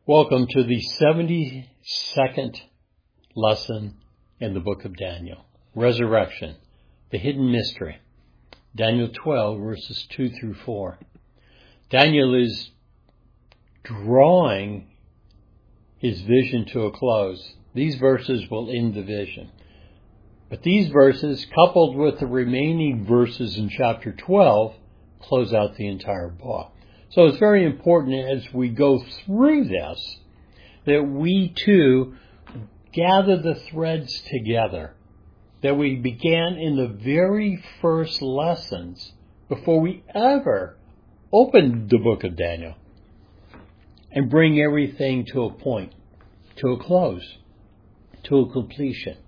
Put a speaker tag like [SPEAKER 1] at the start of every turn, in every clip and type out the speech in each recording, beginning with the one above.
[SPEAKER 1] Welcome to the 72nd lesson in the book of Daniel. Resurrection, the hidden mystery. Daniel 12, verses 2 through 4. Daniel is drawing his vision to a close. These verses will end the vision. But these verses, coupled with the remaining verses in chapter 12, close out the entire book. So it's very important as we go through this that we too gather the threads together that we began in the very first lessons before we ever opened the book of Daniel, and bring everything to a point, to a close, to a completion.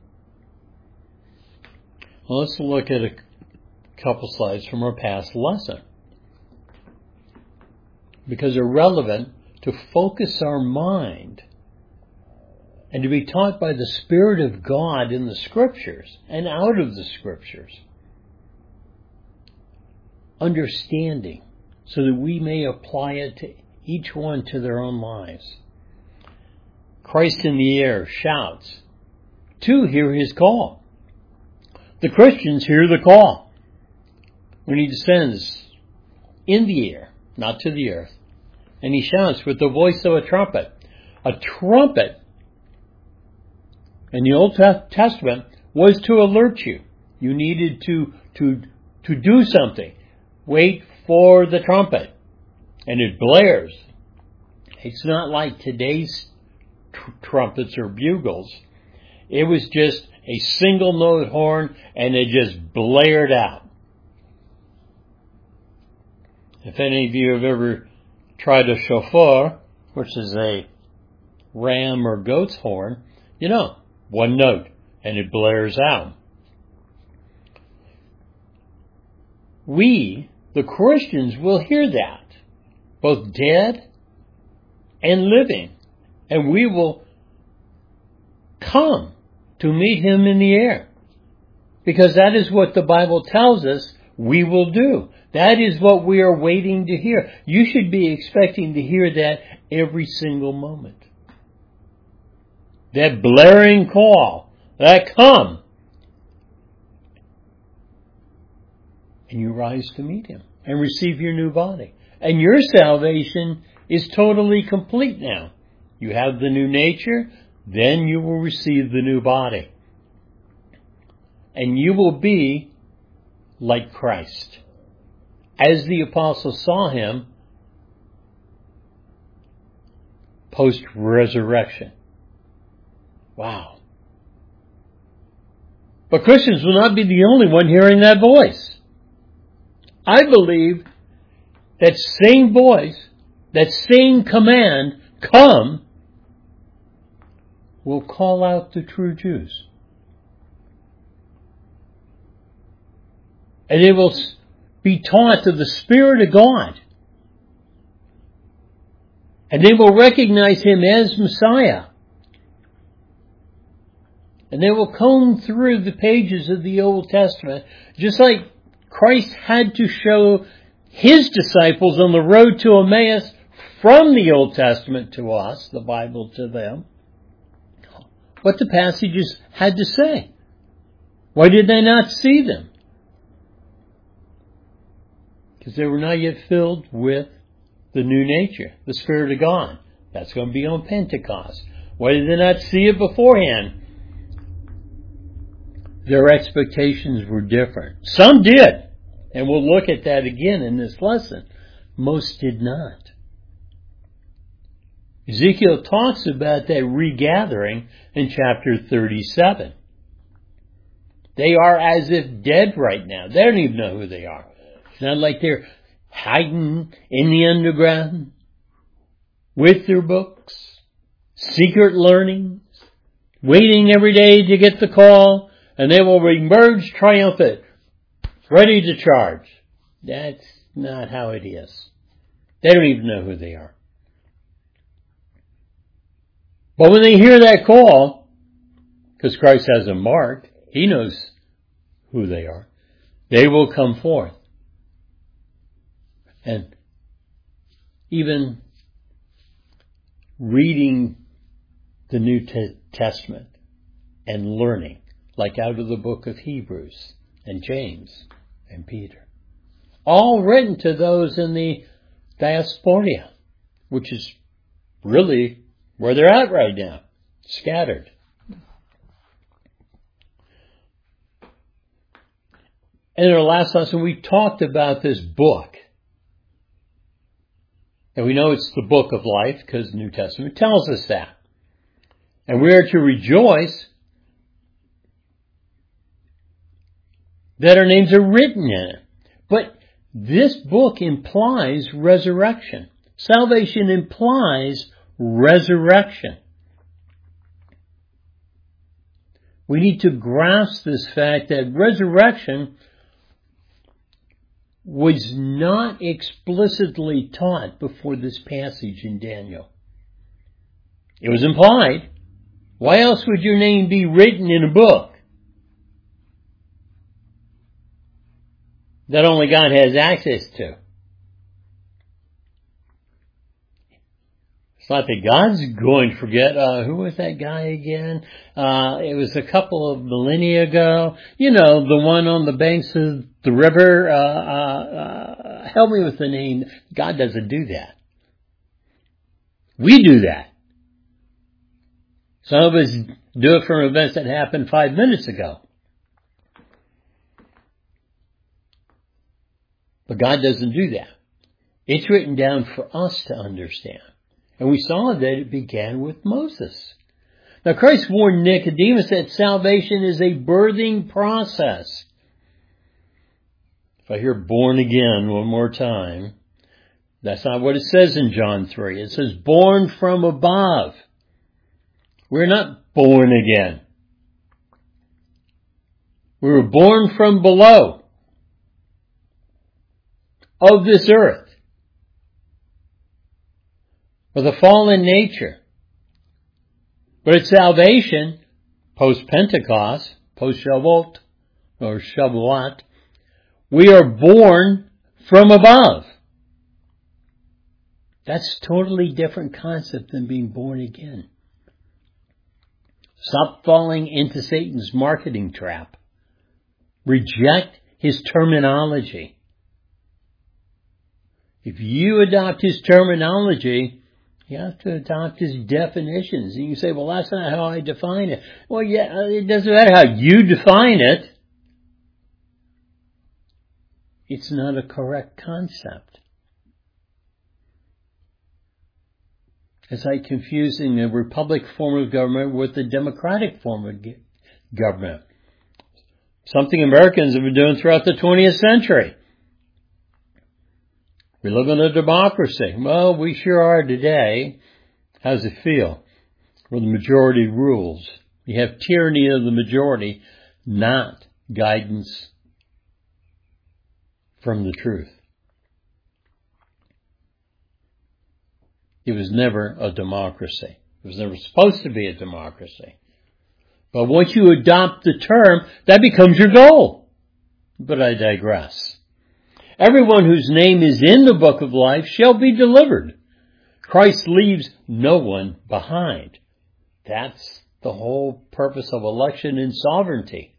[SPEAKER 1] Well, let's look at a couple slides from our past lesson, because they're relevant to focus our mind and to be taught by the Spirit of God in the Scriptures and out of the Scriptures. Understanding, so that we may apply it to each one to their own lives. Christ in the air shouts. Two hear his call. The Christians hear the call when he descends in the air, not to the earth. And he shouts with the voice of a trumpet. A trumpet in the Old Testament was to alert you. You needed to do something. Wait for the trumpet. And it blares. It's not like today's trumpets or bugles. It was just a single note horn, and it just blared out. If any of you have ever tried a shofar, which is a ram or goat's horn, you know, one note, and it blares out. We, the Christians, will hear that, both dead and living, and we will come to meet him in the air, because that is what the Bible tells us we will do. That is what we are waiting to hear. You should be expecting to hear that every single moment. That blaring call, that come. And you rise to meet him and receive your new body. And your salvation is totally complete now. You have the new nature, then you will receive the new body. And you will be like Christ, as the apostles saw him post-resurrection. Wow. But Christians will not be the only one hearing that voice. I believe that same voice, that same command, come, will call out the true Jews. And they will be taught of the Spirit of God. And they will recognize him as Messiah. And they will comb through the pages of the Old Testament, just like Christ had to show his disciples on the road to Emmaus from the Old Testament to us, the Bible to them, what the passages had to say. Why did they not see them? Because they were not yet filled with the new nature, the Spirit of God. That's going to be on Pentecost. Why did they not see it beforehand? Their expectations were different. Some did, and we'll look at that again in this lesson. Most did not. Ezekiel talks about that regathering in chapter 37. They are as if dead right now. They don't even know who they are. It's not like they're hiding in the underground with their books, secret learnings, waiting every day to get the call, and they will emerge triumphant, ready to charge. That's not how it is. They don't even know who they are. But when they hear that call, because Christ has them marked, he knows who they are, they will come forth. And even reading the New Testament and learning, like out of the book of Hebrews and James and Peter. All written to those in the diaspora, which is really where they're at right now, scattered. In our last lesson, we talked about this book. And we know it's the book of life because the New Testament tells us that. And we are to rejoice that our names are written in it. But this book implies resurrection. Salvation implies resurrection. We need to grasp this fact that resurrection was not explicitly taught before this passage in Daniel. It was implied. Why else would your name be written in a book that only God has access to? It's not that God's going to forget. Who was that guy again? It was a couple of millennia ago. You know, the one on the banks of the river. Help me with the name. God doesn't do that. We do that. Some of us do it from events that happened 5 minutes ago. But God doesn't do that. It's written down for us to understand. And we saw that it began with Moses. Now Christ warned Nicodemus that salvation is a birthing process. If I hear born again one more time, that's not what it says in John 3. It says born from above. We're not born again. We were born from below, of this earth, with a fallen nature. But it's salvation, post-Pentecost, post-Shavuot, or Shavuot. We are born from above. That's a totally different concept than being born again. Stop falling into Satan's marketing trap. Reject his terminology. If you adopt his terminology, you have to adopt his definitions. And you say, well, that's not how I define it. Well, yeah, it doesn't matter how you define it. It's not a correct concept. It's like confusing the republic form of government with the democratic form of government. Something Americans have been doing throughout the 20th century. We live in a democracy. Well, we sure are today. How does it feel? Where the majority rules. You have tyranny of the majority, not guidance from the truth. It was never a democracy. It was never supposed to be a democracy. But once you adopt the term, that becomes your goal. But I digress. Everyone whose name is in the book of life shall be delivered. Christ leaves no one behind. That's the whole purpose of election and sovereignty.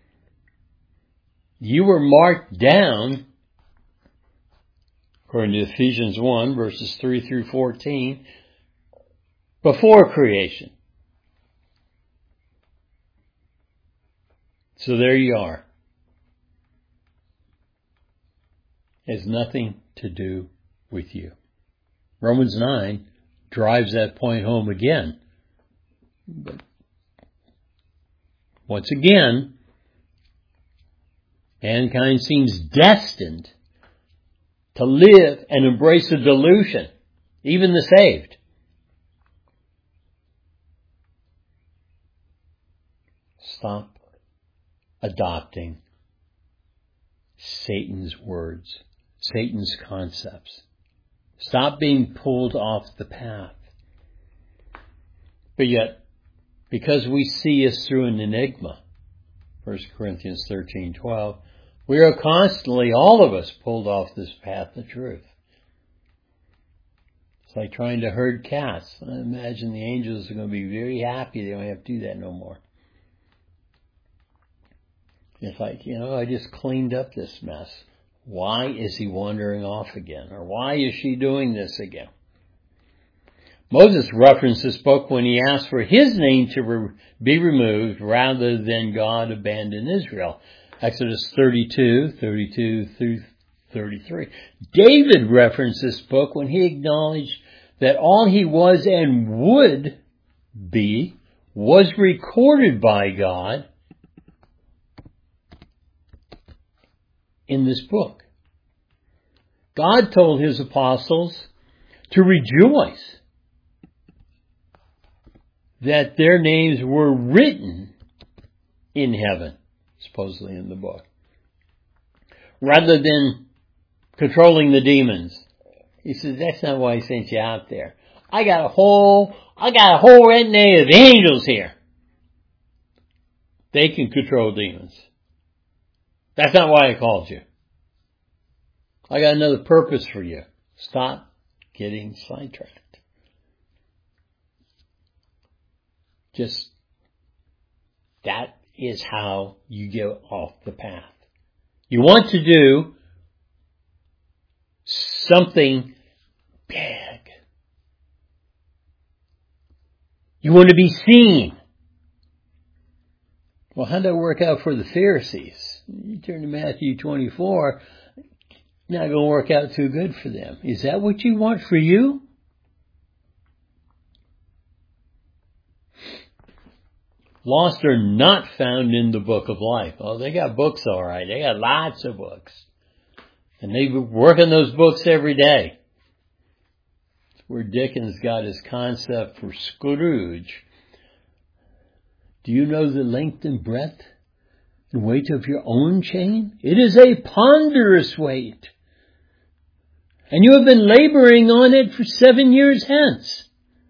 [SPEAKER 1] You were marked down, according to Ephesians 1, verses 3 through 14, before creation. So there you are. It has nothing to do with you. Romans 9 drives that point home again. But once again, mankind seems destined to live and embrace a delusion, even the saved. Stop adopting Satan's words, Satan's concepts. Stop being pulled off the path. But yet, because we see us through an enigma, 1 Corinthians 13:12, we are constantly, all of us, pulled off this path of truth. It's like trying to herd cats. I imagine the angels are going to be very happy they don't have to do that no more. It's like, I just cleaned up this mess. Why is he wandering off again? Or why is she doing this again? Moses referenced this book when he asked for his name to be removed rather than God abandon Israel. Exodus 32 through 33. David referenced this book when he acknowledged that all he was and would be was recorded by God in this book. God told his apostles to rejoice that their names were written in heaven, supposedly in the book, rather than controlling the demons. He says, that's not why I sent you out there. I got a whole retinue of angels here. They can control demons. That's not why I called you. I got another purpose for you. Stop getting sidetracked. Just, that is how you get off the path. You want to do something big. You want to be seen. Well, how'd that work out for the Pharisees? You turn to Matthew 24, not going to work out too good for them. Is that what you want for you? Lost are not found in the book of life. Oh, they got books all right. They got lots of books. And they work on those books every day. That's where Dickens got his concept for Scrooge. Do you know the length and breadth and weight of your own chain? It is a ponderous weight. And you have been laboring on it for 7 years hence.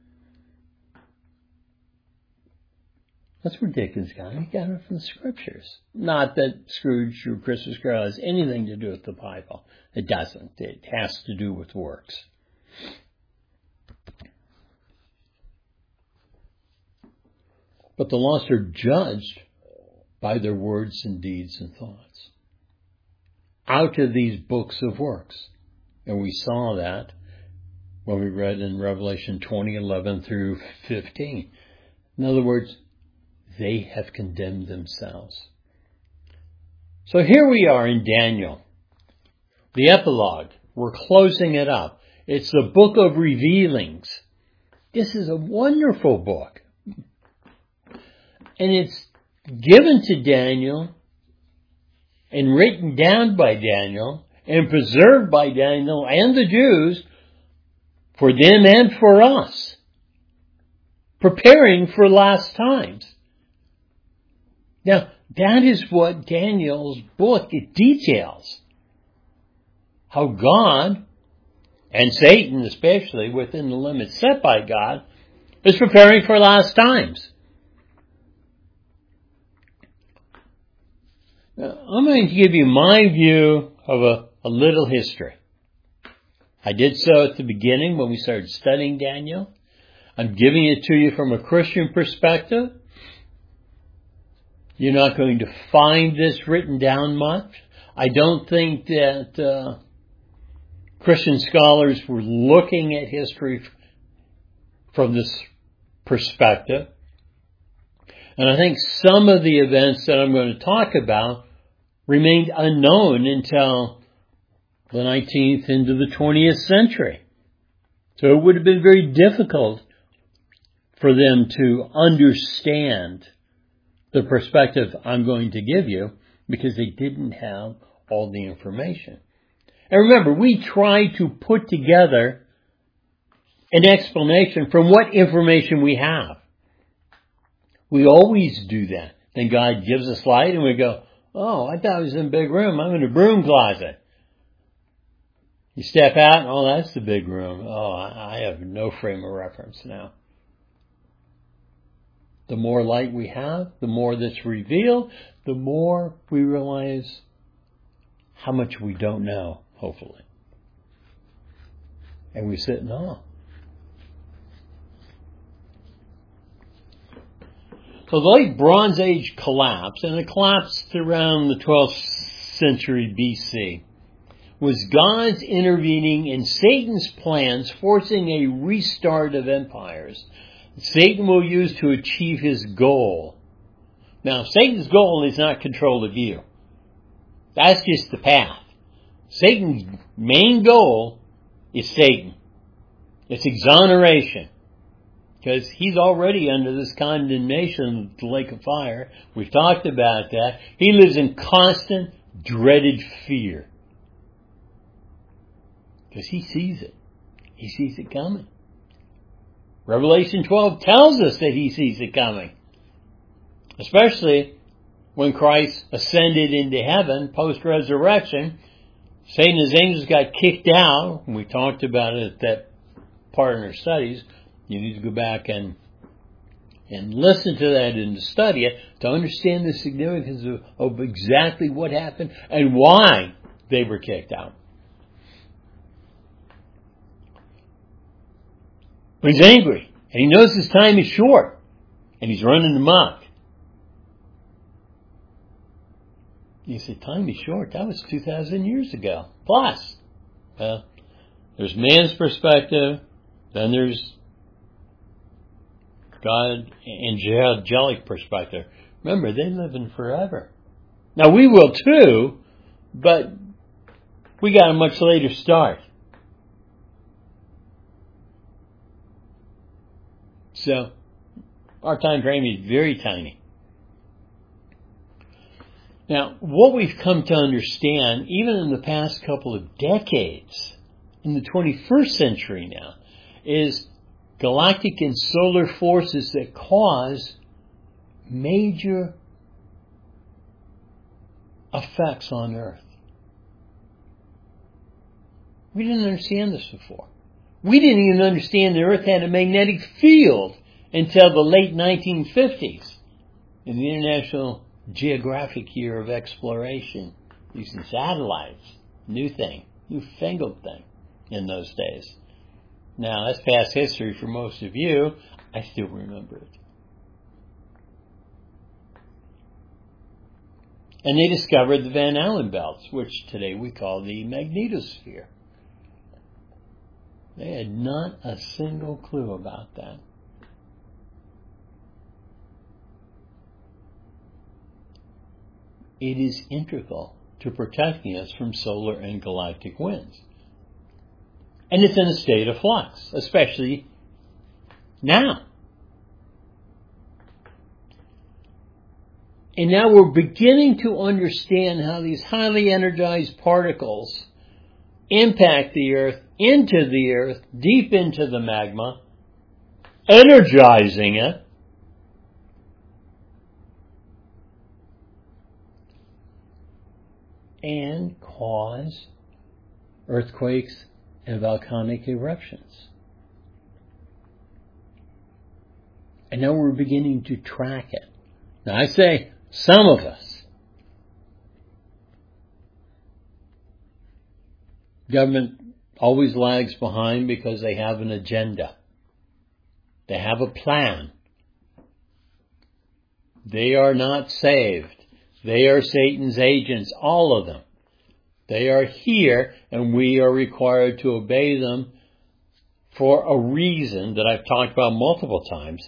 [SPEAKER 1] That's where Dickens got it. He got it from the scriptures. Not that Scrooge or Christmas Carol has anything to do with the Bible. It doesn't. It has to do with works. But the lost are judged by their words and deeds and thoughts out of these books of works. And we saw that when we read in Revelation 20:11 through 15. In other words, they have condemned themselves. So here we are in Daniel. The epilogue. We're closing it up. It's the book of revealings. This is a wonderful book. And it's given to Daniel and written down by Daniel and preserved by Daniel and the Jews for them and for us, preparing for last times. Now, that is what Daniel's book details. How God, and Satan especially, within the limits set by God, is preparing for last times. Now, I'm going to give you my view of a little history. I did so at the beginning when we started studying Daniel. I'm giving it to you from a Christian perspective. You're not going to find this written down much. I don't think that Christian scholars were looking at history from this perspective. And I think some of the events that I'm going to talk about remained unknown until the 19th into the 20th century. So it would have been very difficult for them to understand the perspective I'm going to give you because they didn't have all the information. And remember, we try to put together an explanation from what information we have. We always do that. Then God gives us light and we go, oh, I thought I was in a big room. I'm in a broom closet. You step out and, oh, that's the big room. Oh, I have no frame of reference now. The more light we have, the more that's revealed, the more we realize how much we don't know, hopefully. And we sit in awe. So the late Bronze Age collapse, and it collapsed around the 12th century BC, was God's intervening in Satan's plans, forcing a restart of empires Satan will use to achieve his goal. Now, Satan's goal is not control of you. That's just the path. Satan's main goal is Satan. It's exoneration. Because he's already under this condemnation of the lake of fire. We've talked about that. He lives in constant, dreaded fear. Because he sees it. He sees it coming. Revelation 12 tells us that he sees it coming. Especially when Christ ascended into heaven post-resurrection. Satan and his angels got kicked out. We talked about it at that part in our studies. You need to go back and listen to that and to study it to understand the significance of exactly what happened and why they were kicked out. But he's angry, and he knows his time is short, and he's running amok. You say, time is short? That was 2,000 years ago. Plus, well, there's man's perspective, then there's God angelic perspective. Remember, they live in forever. Now, we will too, but we got a much later start. So, our time frame is very tiny. Now, what we've come to understand, even in the past couple of decades, in the 21st century now, is galactic and solar forces that cause major effects on Earth. We didn't understand this before. We didn't even understand the Earth had a magnetic field until the late 1950s in the International Geographic Year of Exploration using satellites. New thing, newfangled thing in those days. Now, that's past history for most of you. I still remember it. And they discovered the Van Allen belts, which today we call the magnetosphere. They had not a single clue about that. It is integral to protecting us from solar and galactic winds. And it's in a state of flux, especially now. And now we're beginning to understand how these highly energized particles impact the Earth, into the Earth, deep into the magma, energizing it. And cause earthquakes and volcanic eruptions. And now we're beginning to track it. Now I say some of us. Government always lags behind because they have an agenda. They have a plan. They are not saved. They are Satan's agents, all of them. They are here, and we are required to obey them for a reason that I've talked about multiple times.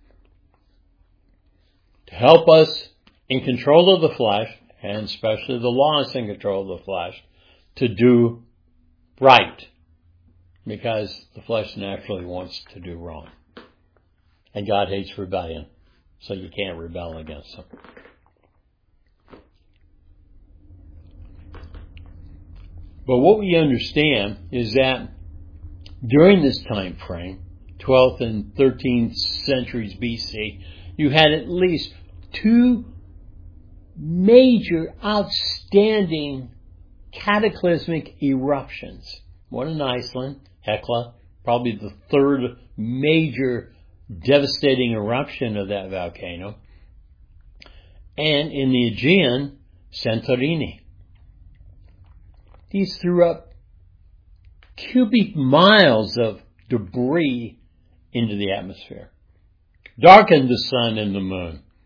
[SPEAKER 1] To help us in control of the flesh, and especially the lost in control of the flesh, to do right. Because the flesh naturally wants to do wrong. And God hates rebellion, so you can't rebel against him. But what we understand is that during this time frame, 12th and 13th centuries BC, you had at least two major, outstanding, cataclysmic eruptions. One in Iceland, Hekla, probably the third major devastating eruption of that volcano. And in the Aegean, Santorini. These threw up cubic miles of debris into the atmosphere. Darkened the sun and the moon.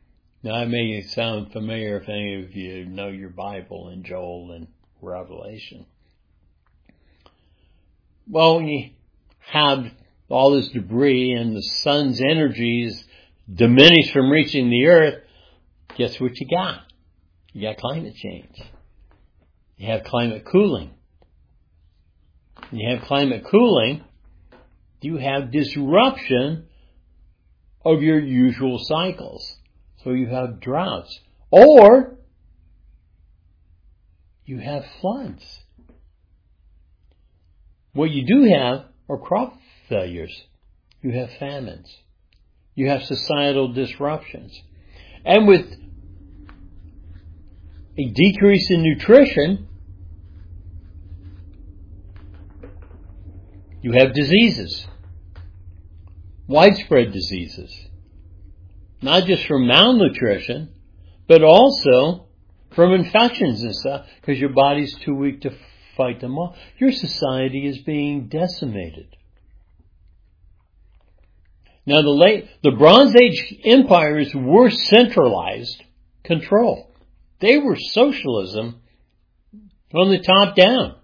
[SPEAKER 1] Now, that may sound familiar if any of you know your Bible in Joel and Revelation. Well, when you have all this debris and the sun's energy is diminished from reaching the earth, guess what you got? You got climate change. You have climate cooling. When you have climate cooling, you have disruption of your usual cycles. So you have droughts. Or you have floods. What you do have are crop failures. You have famines. You have societal disruptions. And with a decrease in nutrition, you have diseases. Widespread diseases. Not just from malnutrition, but also from infections and stuff, because your body's too weak to fight them off. Your society is being decimated. Now, the Bronze Age empires were centralized control. They were socialism from the top down.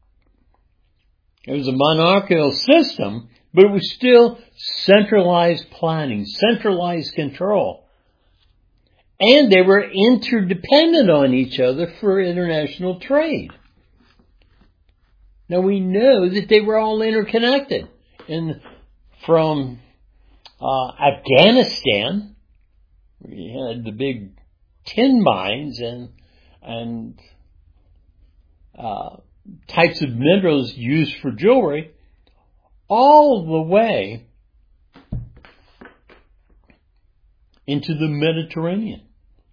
[SPEAKER 1] It was a monarchical system, but it was still centralized planning, centralized control. And they were interdependent on each other for international trade. Now we know that they were all interconnected. And from Afghanistan, we had the big tin mines and types of minerals used for jewelry, all the way into the Mediterranean.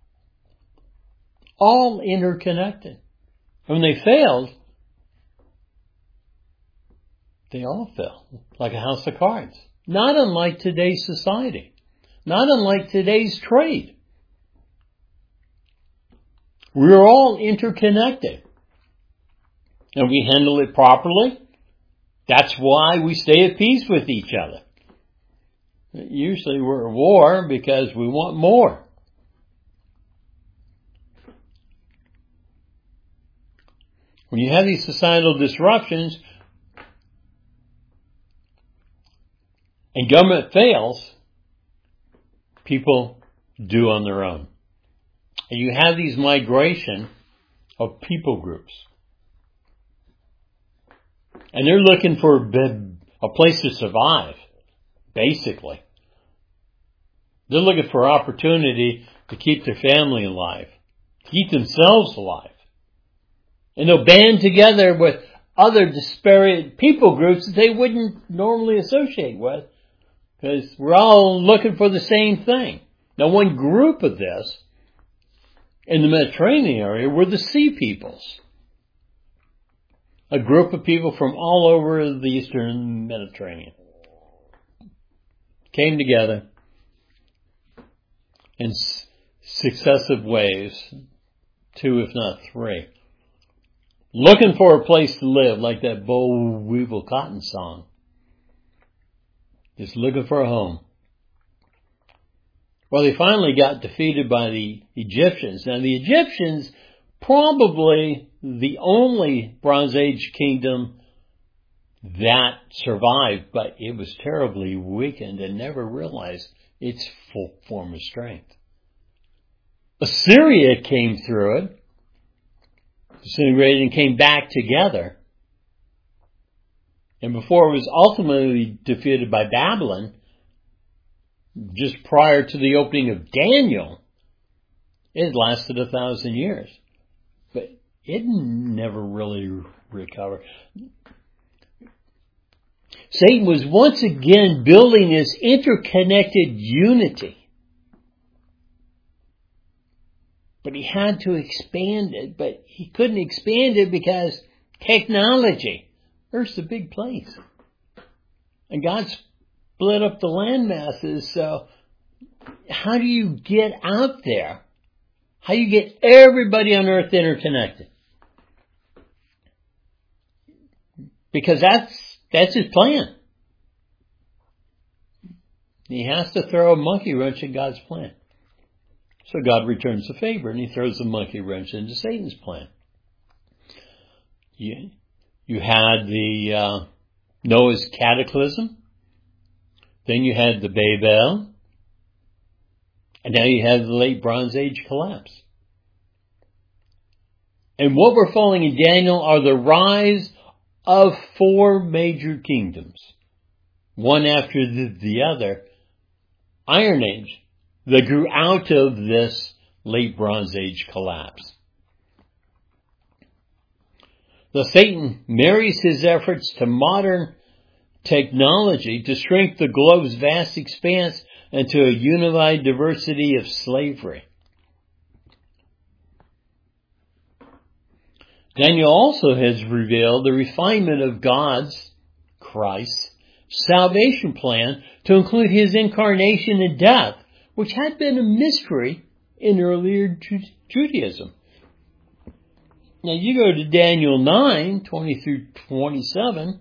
[SPEAKER 1] All interconnected. When they failed, they all fell like a house of cards. Not unlike today's society. Not unlike today's trade. We're all interconnected. And we handle it properly. That's why we stay at peace with each other. Usually we're at war because we want more. When you have these societal disruptions and government fails, people do on their own. And you have these migration of people groups. And they're looking for a place to survive, basically. They're looking for opportunity to keep their family alive, keep themselves alive. And they'll band together with other disparate people groups that they wouldn't normally associate with, because we're all looking for the same thing. Now, one group of this in the Mediterranean area were the Sea Peoples. A group of people from all over the Eastern Mediterranean came together in successive waves, 2 if not 3, looking for a place to live, like that Boll Weevil Cotton song. Just looking for a home. Well, they finally got defeated by the Egyptians. Now, the Egyptians, probably the only Bronze Age kingdom that survived, but it was terribly weakened and never realized its full form of strength. Assyria came through it, disintegrated and came back together. And before it was ultimately defeated by Babylon, just prior to the opening of Daniel, it lasted 1,000 years. But it never really recovered. Satan was once again building this interconnected unity. But he had to expand it, but he couldn't expand it because technology. Earth's a big place. And God split up the land masses, so how do you get out there? How do you get everybody on Earth interconnected? Because that's his plan. He has to throw a monkey wrench at God's plan. So God returns the favor and he throws the monkey wrench into Satan's plan. You had the Noah's cataclysm. Then you had the Babel. And now you have the late Bronze Age collapse. And what we're following in Daniel are the rise of 4 major kingdoms, one after the other, Iron Age, that grew out of this late Bronze Age collapse. Thus Satan marries his efforts to modern technology to shrink the globe's vast expanse into a unified diversity of slavery. Daniel also has revealed the refinement of God's, Christ's, salvation plan to include his incarnation and death, which had been a mystery in earlier Judaism. Now you go to Daniel 9, 20 through 27,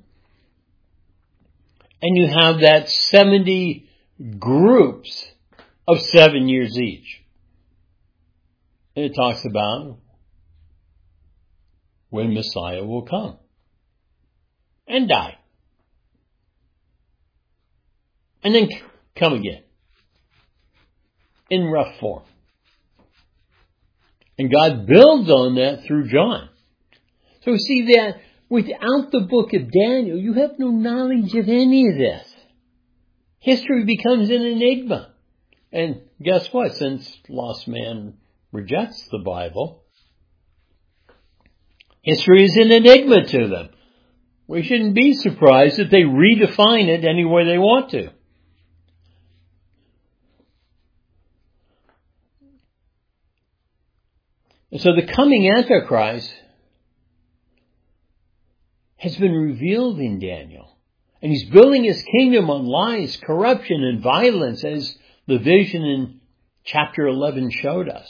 [SPEAKER 1] and you have that 70 groups of 7 years each. And it talks about when Messiah will come and die. And then come again in rough form. And God builds on that through John. So we see that without the book of Daniel, you have no knowledge of any of this. History becomes an enigma. And guess what? Since lost man rejects the Bible, history is an enigma to them. We shouldn't be surprised that they redefine it any way they want to. And so the coming Antichrist has been revealed in Daniel. And he's building his kingdom on lies, corruption, and violence, as the vision in chapter 11 showed us.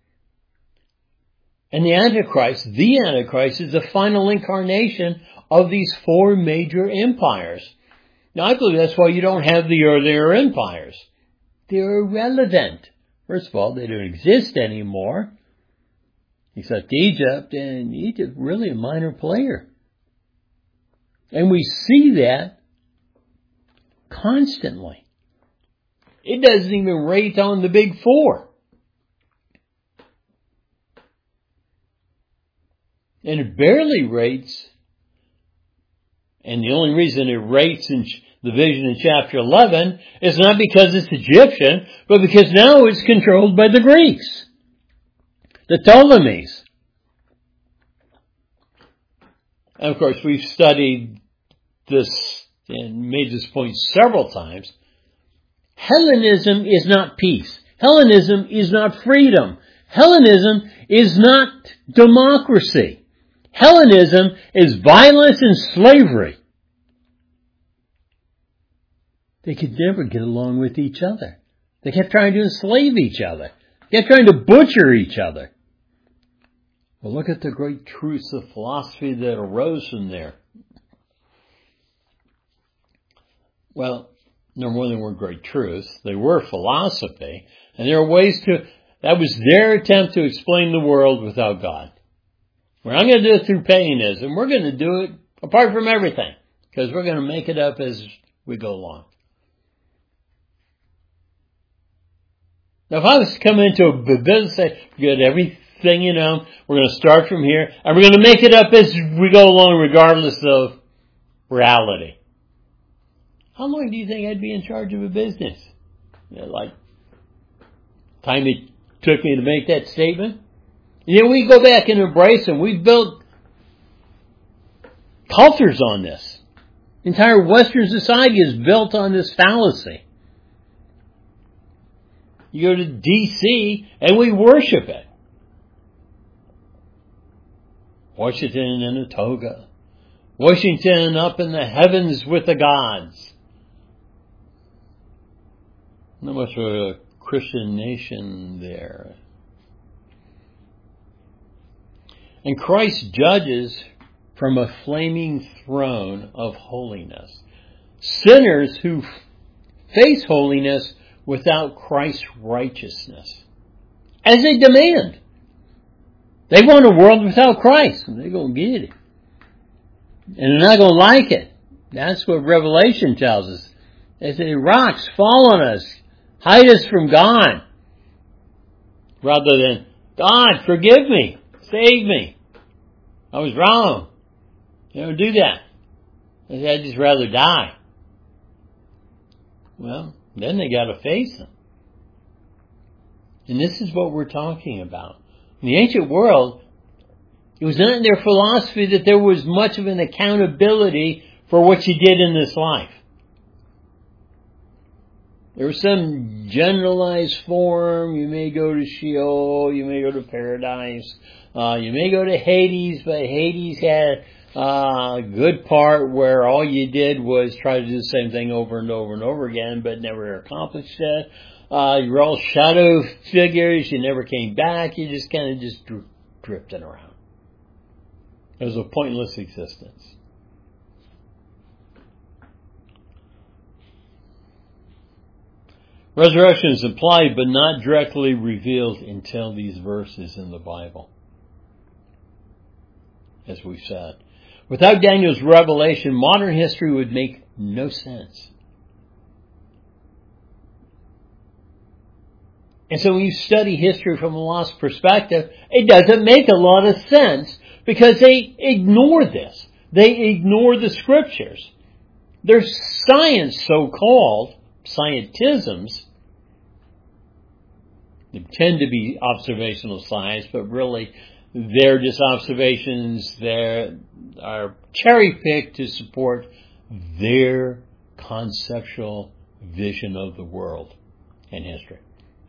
[SPEAKER 1] And the Antichrist is the final incarnation of these 4 major empires. Now, I believe that's why you don't have the earlier empires. They're irrelevant. First of all, they don't exist anymore, except Egypt, and Egypt really a minor player. And we see that constantly. It doesn't even rate on the big 4. And it barely rates, and the only reason it rates in the vision in chapter 11 is not because it's Egyptian, but because now it's controlled by the Greeks, the Ptolemies. And of course, we've studied this and made this point several times. Hellenism is not peace. Hellenism is not freedom. Hellenism is not democracy. Hellenism is violence and slavery. They could never get along with each other. They kept trying to enslave each other. They kept trying to butcher each other. Well, look at the great truths of philosophy that arose from there. Well, number one, they weren't great truths. They were philosophy. And there are ways that was their attempt to explain the world without God. We're not going to do it through paganism. We're going to do it apart from everything, because we're going to make it up as we go along. Now, if I was to come into a business and say, forget everything, we're going to start from here, and we're going to make it up as we go along regardless of reality. How long do you think I'd be in charge of a business? Like, time it took me to make that statement? We go back and embrace them. We've built cultures on this. Entire Western society is built on this fallacy. You go to D.C. and we worship it. Washington in a toga. Washington up in the heavens with the gods. Not much of a Christian nation there. And Christ judges from a flaming throne of holiness. Sinners who face holiness without Christ's righteousness. as a demand. They want a world without Christ, and they're going to get it. And they're not going to like it. That's what Revelation tells us. They say, rocks fall on us, hide us from God. Rather than, God, forgive me, save me. I was wrong. They don't do that. They say, I'd just rather die. Well, then they got to face Him. And this is what we're talking about. In the ancient world, it was not in their philosophy that there was much of an accountability for what you did in this life. There was some generalized form. You may go to Sheol, you may go to paradise, you may go to Hades, but Hades had a good part where all you did was try to do the same thing over and over and over again, but never accomplished it. You were all shadow figures, you never came back, you just kind of just drifted around. It was a pointless existence. Resurrection is implied but not directly revealed until these verses in the Bible. As we've said. Without Daniel's revelation, modern history would make no sense. And so when you study history from a lost perspective, it doesn't make a lot of sense because they ignore this. They ignore the scriptures. Their science, so-called, scientisms, they tend to be observational science, but really they're just observations that are cherry-picked to support their conceptual vision of the world and history.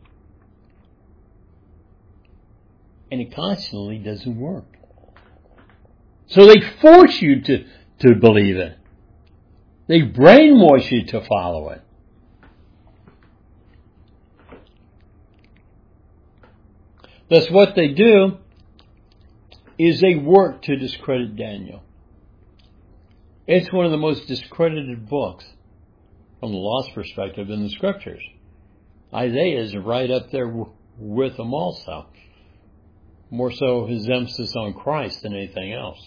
[SPEAKER 1] And it constantly doesn't work. So they force you to believe it. They brainwash you to follow it. Thus what they do is they work to discredit Daniel. It's one of the most discredited books from the lost perspective in the scriptures. Isaiah is right up there with them also. More so his emphasis on Christ than anything else.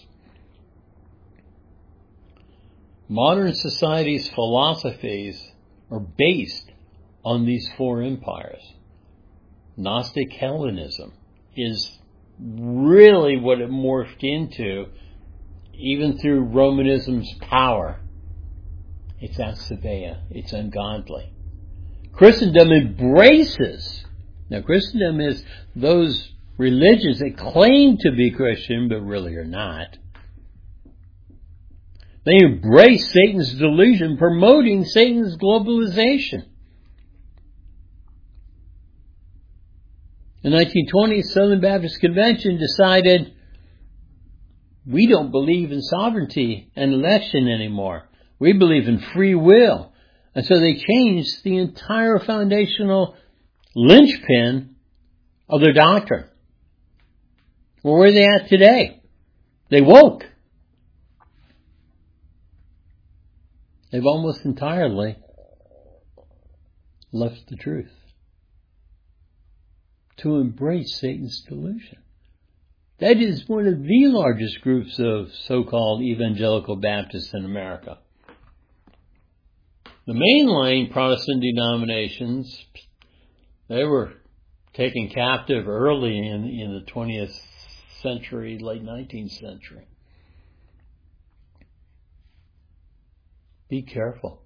[SPEAKER 1] Modern society's philosophies are based on these four empires. Gnostic Hellenism is really what it morphed into, even through Romanism's power. It's Asabea. It's ungodly. Christendom embraces. Now, Christendom is those religions that claim to be Christian, but really are not. They embrace Satan's delusion, promoting Satan's globalization. In the 1920s, Southern Baptist Convention decided we don't believe in sovereignty and election anymore. We believe in free will. And so they changed the entire foundational linchpin of their doctrine. Well, where are they at today? They woke. They've almost entirely left the truth to embrace Satan's delusion. That is one of the largest groups of so-called evangelical Baptists in America. The mainline Protestant denominations, they were taken captive early in the 20th century, late 19th century. Be careful.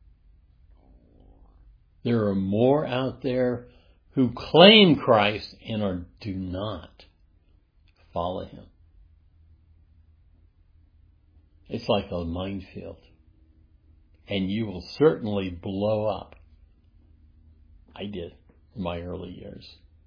[SPEAKER 1] There are more out there who claim Christ and do not follow Him. It's like a minefield. And you will certainly blow up. I did in my early years.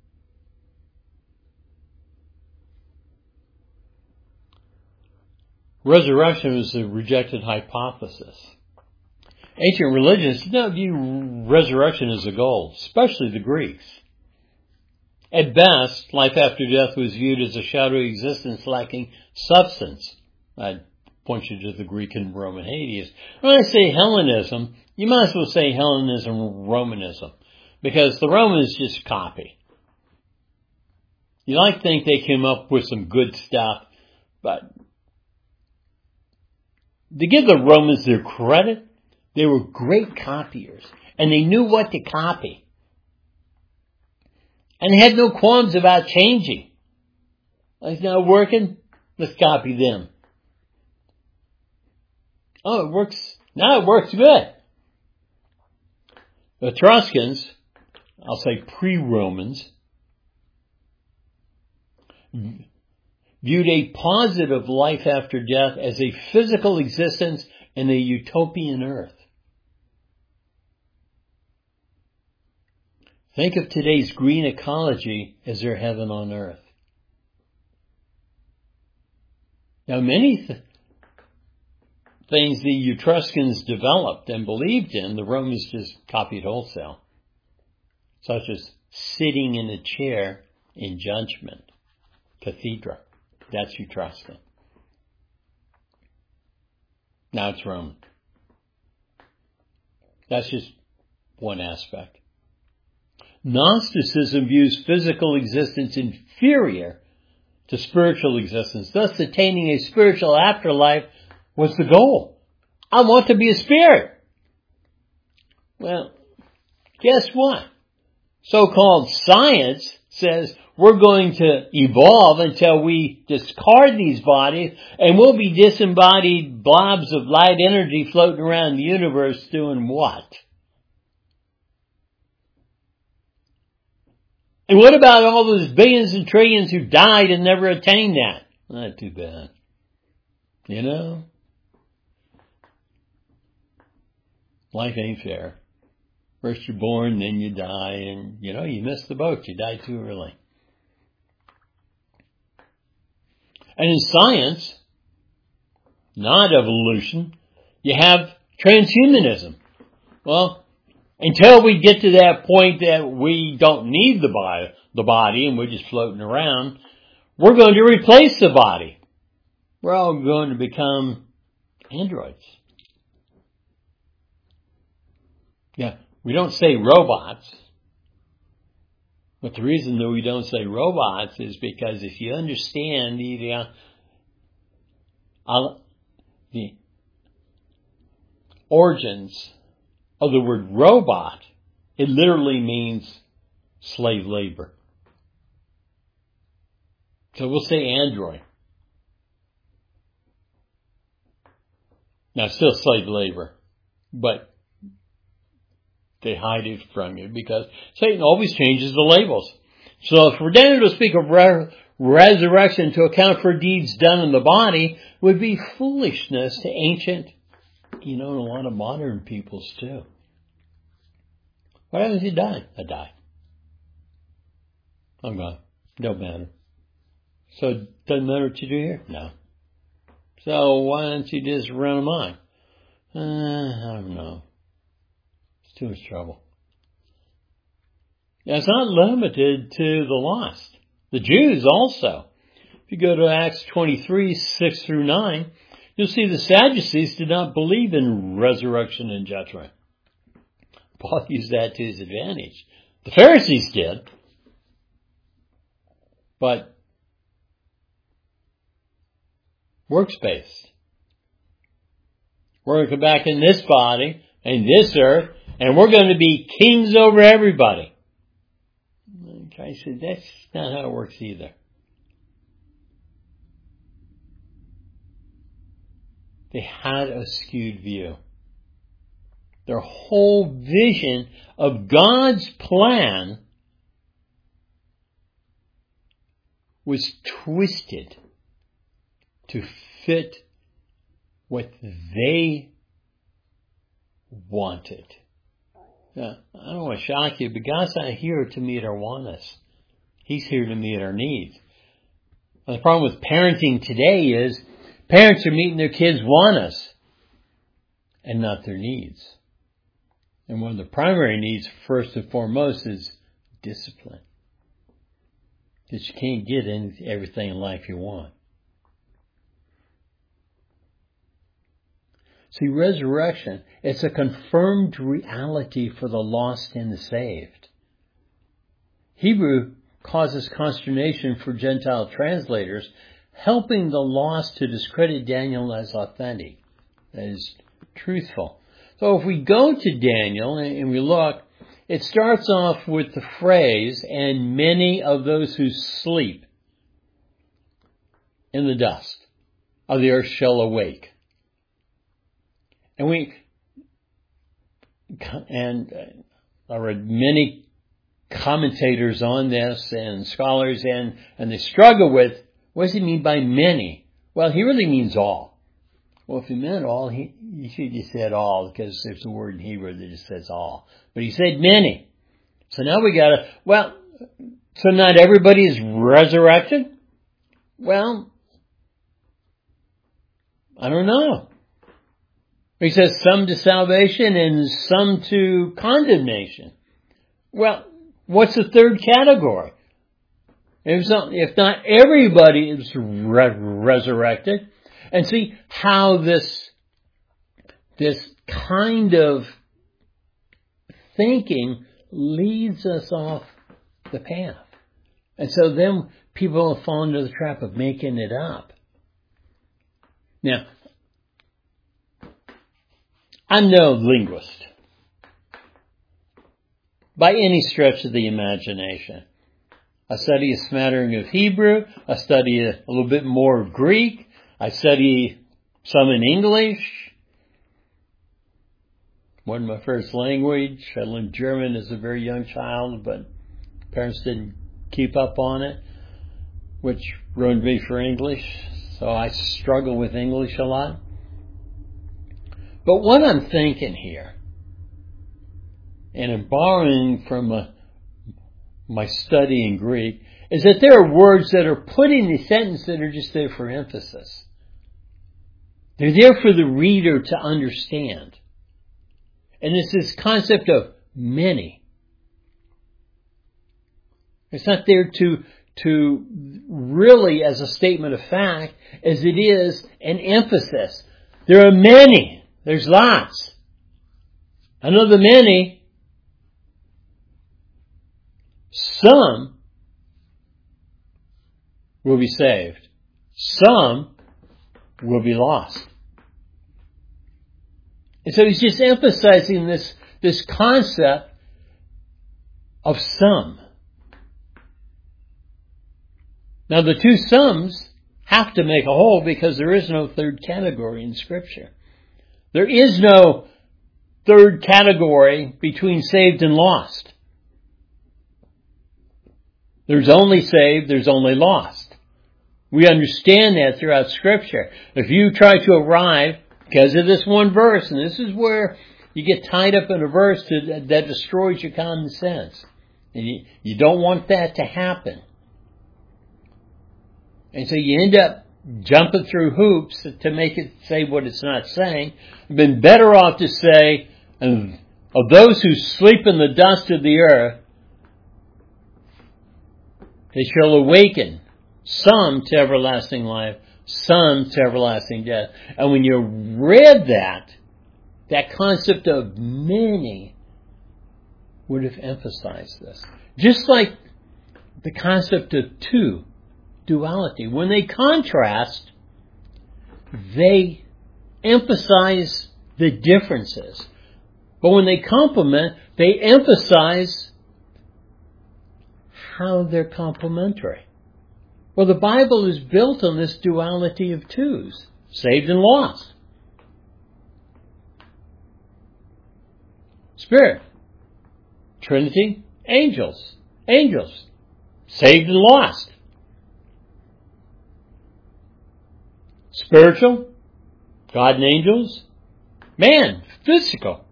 [SPEAKER 1] Resurrection is a rejected hypothesis. Ancient religions did not view resurrection as a goal, especially the Greeks. At best, life after death was viewed as a shadowy existence lacking substance. I'd point you to the Greek and Roman Hades. When I say Hellenism, you might as well say Hellenism, Romanism, because the Romans just copy. You like to think they came up with some good stuff, but to give the Romans their credit, they were great copiers, and they knew what to copy. And they had no qualms about changing. It's not working, let's copy them. Oh, it works. Now it works good. The Etruscans, I'll say pre-Romans, viewed a positive life after death as a physical existence in a utopian earth. Think of today's green ecology as their heaven on earth. Now, many things the Etruscans developed and believed in, the Romans just copied wholesale, such as sitting in a chair in judgment. Cathedra. That's Etruscan. Now it's Roman. That's just one aspect. Gnosticism views physical existence inferior to spiritual existence. Thus, attaining a spiritual afterlife was the goal. I want to be a spirit. Well, guess what? So-called science says we're going to evolve until we discard these bodies and we'll be disembodied blobs of light energy floating around the universe doing what? And what about all those billions and trillions who died and never attained that? Not too bad. You know? Life ain't fair. First you're born, then you die, and you missed the boat. You died too early. And in science, not evolution, you have transhumanism. Well, until we get to that point that we don't need the body and we're just floating around, we're going to replace the body. We're all going to become androids. Yeah, we don't say robots. But the reason that we don't say robots is because if you understand the origins of the word robot, it literally means slave labor. So we'll say android. Now, still slave labor, but they hide it from you because Satan always changes the labels. So if we're going to speak of resurrection to account for deeds done in the body, would be foolishness to ancient, and a lot of modern peoples too. What happens if you die? I die. I'm gone. Don't matter. So it doesn't matter what you do here? No. So why don't you just run amok? I don't know. It's too much trouble. Now, it's not limited to the lost. The Jews also. If you go to Acts 23, 6 through 9, you'll see the Sadducees did not believe in resurrection and judgment. Paul used that to his advantage. The Pharisees did. But works-based. We're going to come back in this body and this earth, and we're going to be kings over everybody. And Christ said, that's not how it works either. They had a skewed view. Their whole vision of God's plan was twisted to fit what they wanted. Now, I don't want to shock you, but God's not here to meet our wants. He's here to meet our needs. And the problem with parenting today is parents are meeting their kids' wants and not their needs. And one of the primary needs, first and foremost, is discipline. Because you can't get everything in life you want. See, resurrection, it's a confirmed reality for the lost and the saved. Hebrew causes consternation for Gentile translators, helping the lost to discredit Daniel as authentic, that is, truthful. So if we go to Daniel and we look, it starts off with the phrase, and many of those who sleep in the dust of the earth shall awake. And I read many commentators on this and scholars, and they struggle with, what does he mean by many? Well, he really means all. Well, if he meant all, he should have said all, because there's a word in Hebrew that just says all. But he said many. So now so not everybody is resurrected? Well, I don't know. He says some to salvation and some to condemnation. Well, what's the third category? If not everybody is resurrected, and see how this kind of thinking leads us off the path. And so then people fall into the trap of making it up. Now, I'm no linguist by any stretch of the imagination. I study a smattering of Hebrew. I study a little bit more of Greek. I study some in English. Wasn't my first language. I learned German as a very young child, but parents didn't keep up on it, which ruined me for English. So I struggle with English a lot. But what I'm thinking here, and I'm borrowing from my study in Greek, is that there are words that are put in the sentence that are just there for emphasis. They're there for the reader to understand. And it's this concept of many. It's not there to really as a statement of fact as it is an emphasis. There are many. There's lots. And of the many, some will be saved. Some will be lost. And so he's just emphasizing this concept of some. Now the two sums have to make a whole because there is no third category in Scripture. There is no third category between saved and lost. There's only saved, there's only lost. We understand that throughout Scripture. If you try to arrive, because of this one verse, and this is where you get tied up in a verse that destroys your common sense. And you don't want that to happen. And so you end up jumping through hoops to make it say what it's not saying. You've been better off to say, of those who sleep in the dust of the earth, they shall awaken, some to everlasting life, some to everlasting death. And when you read that concept of many would have emphasized this. Just like the concept of two, duality. When they contrast, they emphasize the differences. But when they complement, they emphasize how they're complementary. Well, the Bible is built on this duality of twos, saved and lost. Spirit, Trinity, angels, saved and lost. Spiritual, God and angels, man, physical.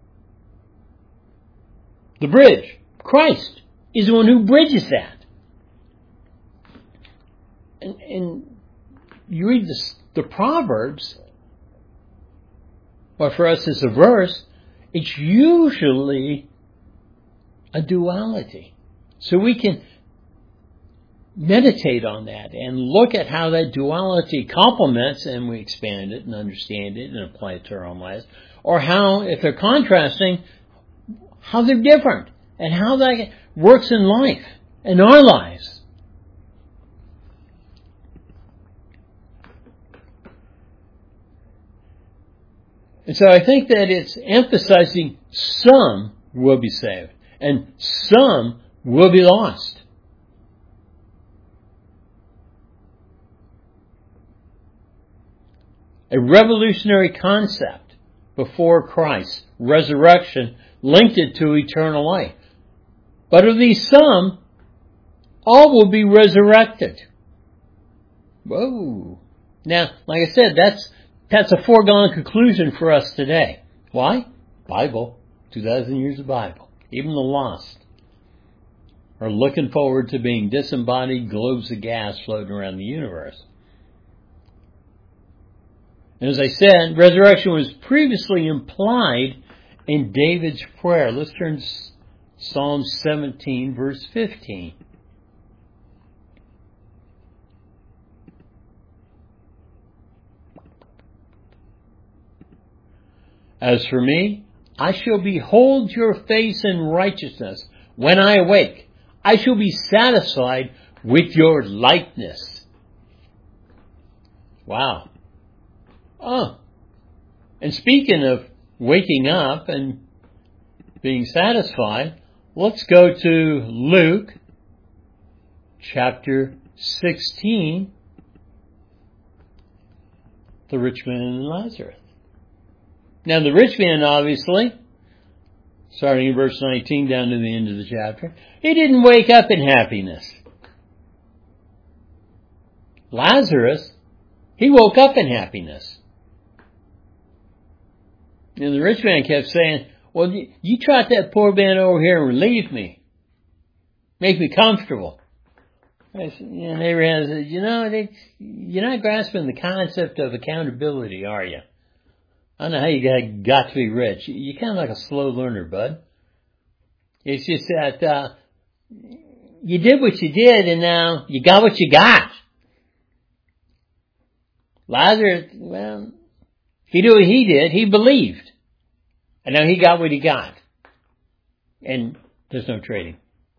[SPEAKER 1] The bridge, Christ, is the one who bridges that. And you read the Proverbs, or for us it's a verse, it's usually a duality. So we can meditate on that and look at how that duality complements, and we expand it and understand it and apply it to our own lives. Or how, if they're contrasting, how they're different and how that works in life, in our lives. And so I think that it's emphasizing some will be saved and some will be lost. A revolutionary concept before Christ, resurrection, linked it to eternal life. But of these some, all will be resurrected. Whoa. Now, like I said, that's a foregone conclusion for us today. Why? Bible. 2,000 years of Bible. Even the lost are looking forward to being disembodied globes of gas floating around the universe. And as I said, resurrection was previously implied in David's prayer. Let's turn to Psalm 17, verse 15. As for me, I shall behold your face in righteousness. When I awake, I shall be satisfied with your likeness. Wow. Oh. And speaking of waking up and being satisfied, let's go to Luke chapter 16, the rich man and Lazarus. Now the rich man, obviously, starting in verse 19 down to the end of the chapter, he didn't wake up in happiness. Lazarus, he woke up in happiness. And the rich man kept saying, well, you trot that poor man over here and relieve me. Make me comfortable. And Abraham said, you're not grasping the concept of accountability, are you? I don't know how you got to be rich. You're kind of like a slow learner, bud. It's just that you did what you did, and now you got what you got. Lazarus, well, he did what he did. He believed. And now he got what he got. And there's no trading.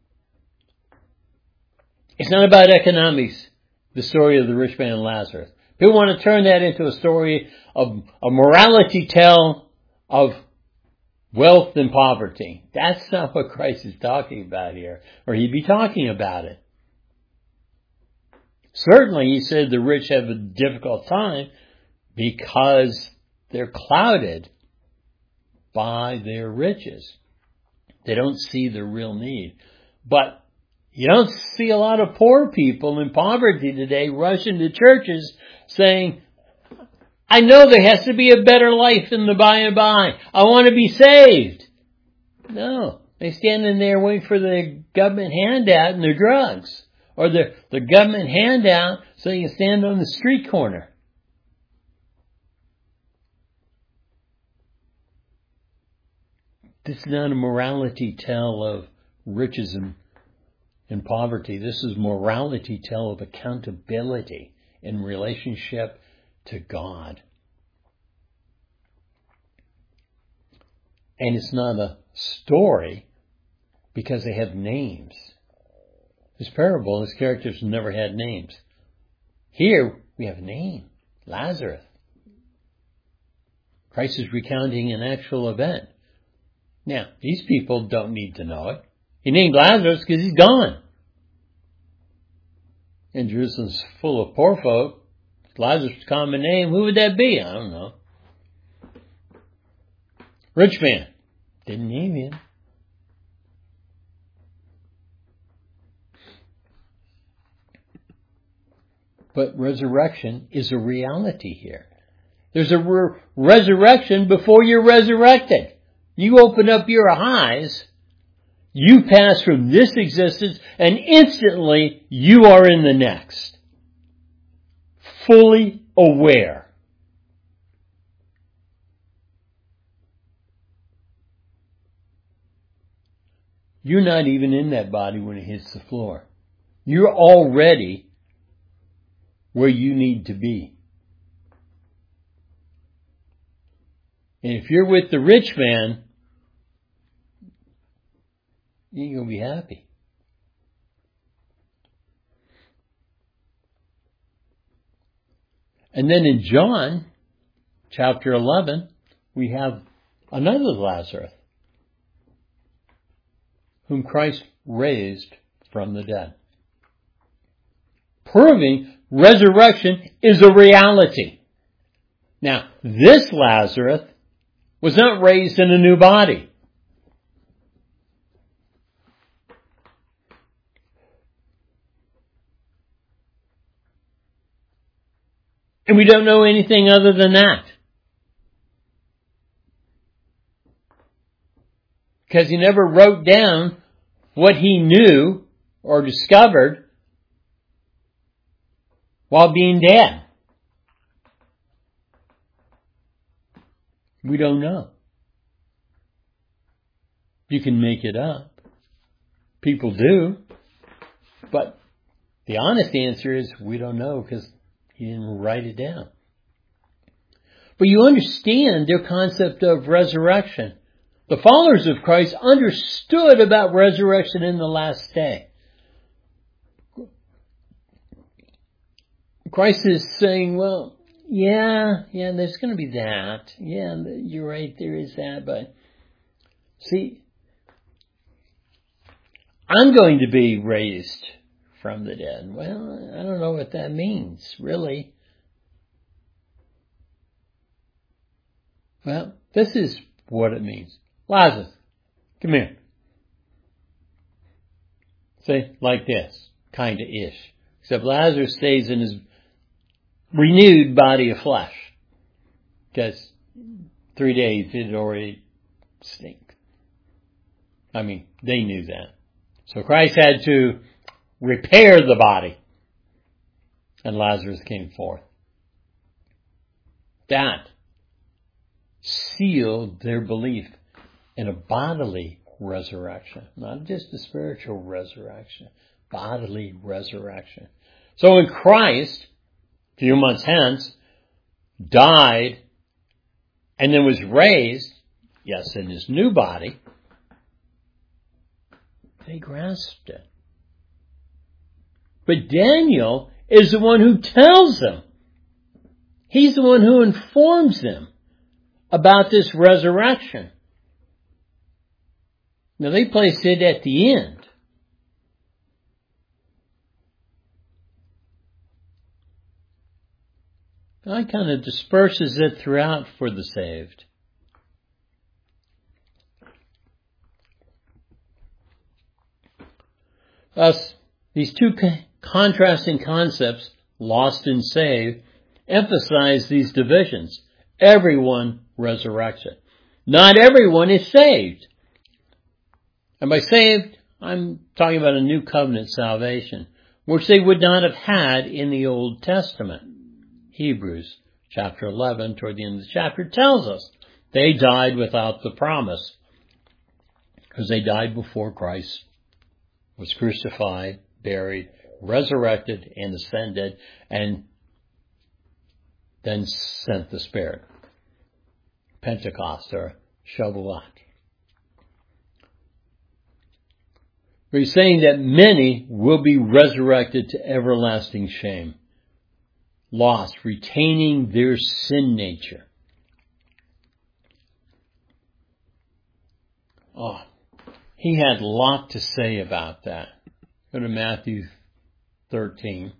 [SPEAKER 1] It's not about economics, the story of the rich man and Lazarus. People want to turn that into a story of a morality tale of wealth and poverty. That's not what Christ is talking about here, or he'd be talking about it. Certainly, he said the rich have a difficult time because they're clouded by their riches. They don't see the real need. But you don't see a lot of poor people in poverty today rushing to churches saying, I know there has to be a better life in the by and by. I want to be saved. No. They're standing there waiting for the government handout and their drugs. Or the government handout so you can stand on the street corner. This is not a morality tale of riches and poverty. This is morality tale of accountability in relationship to God. And it's not a story because they have names. This parable, his characters never had names. Here we have a name, Lazarus. Christ is recounting an actual event. Now, these people don't need to know it. He named Lazarus because he's gone. And Jerusalem's full of poor folk. Lazarus' common name, who would that be? I don't know. Rich man. Didn't name him. But resurrection is a reality here. There's a resurrection before you're resurrected. You open up your eyes, you pass from this existence, and instantly you are in the next. Fully aware. You're not even in that body when it hits the floor. You're already where you need to be. And if you're with the rich man, you're going to be happy. And then in John chapter 11, we have another Lazarus, whom Christ raised from the dead. Proving resurrection is a reality. Now, this Lazarus was not raised in a new body. And we don't know anything other than that. Because he never wrote down what he knew or discovered while being dead. We don't know. You can make it up. People do. But the honest answer is we don't know because he didn't write it down. But you understand their concept of resurrection. The followers of Christ understood about resurrection in the last day. Christ is saying, well, yeah, there's going to be that. Yeah, you're right, there is that. But see, I'm going to be raised from the dead. Well, I don't know what that means, really. Well, this is what it means. Lazarus, come here. Say, like this, kind of ish. Except Lazarus stays in his renewed body of flesh. Because 3 days it already stink. I mean, they knew that. So Christ had to repair the body. And Lazarus came forth. That sealed their belief in a bodily resurrection. Not just a spiritual resurrection. Bodily resurrection. So when Christ, a few months hence, died and then was raised, yes, in his new body, they grasped it. But Daniel is the one who tells them. He's the one who informs them about this resurrection. Now they placed it at the end. God kind of disperses it throughout for the saved. Thus, these two contrasting concepts, lost and saved, emphasize these divisions. Everyone resurrection. Not everyone is saved. And by saved, I'm talking about a new covenant salvation, which they would not have had in the Old Testament. Hebrews chapter 11, toward the end of the chapter, tells us they died without the promise because they died before Christ was crucified, buried, resurrected, and ascended, and then sent the Spirit. Pentecost or Shavuot. He's saying that many will be resurrected to everlasting shame. Lost, retaining their sin nature. Oh, he had a lot to say about that. Go to Matthew 13.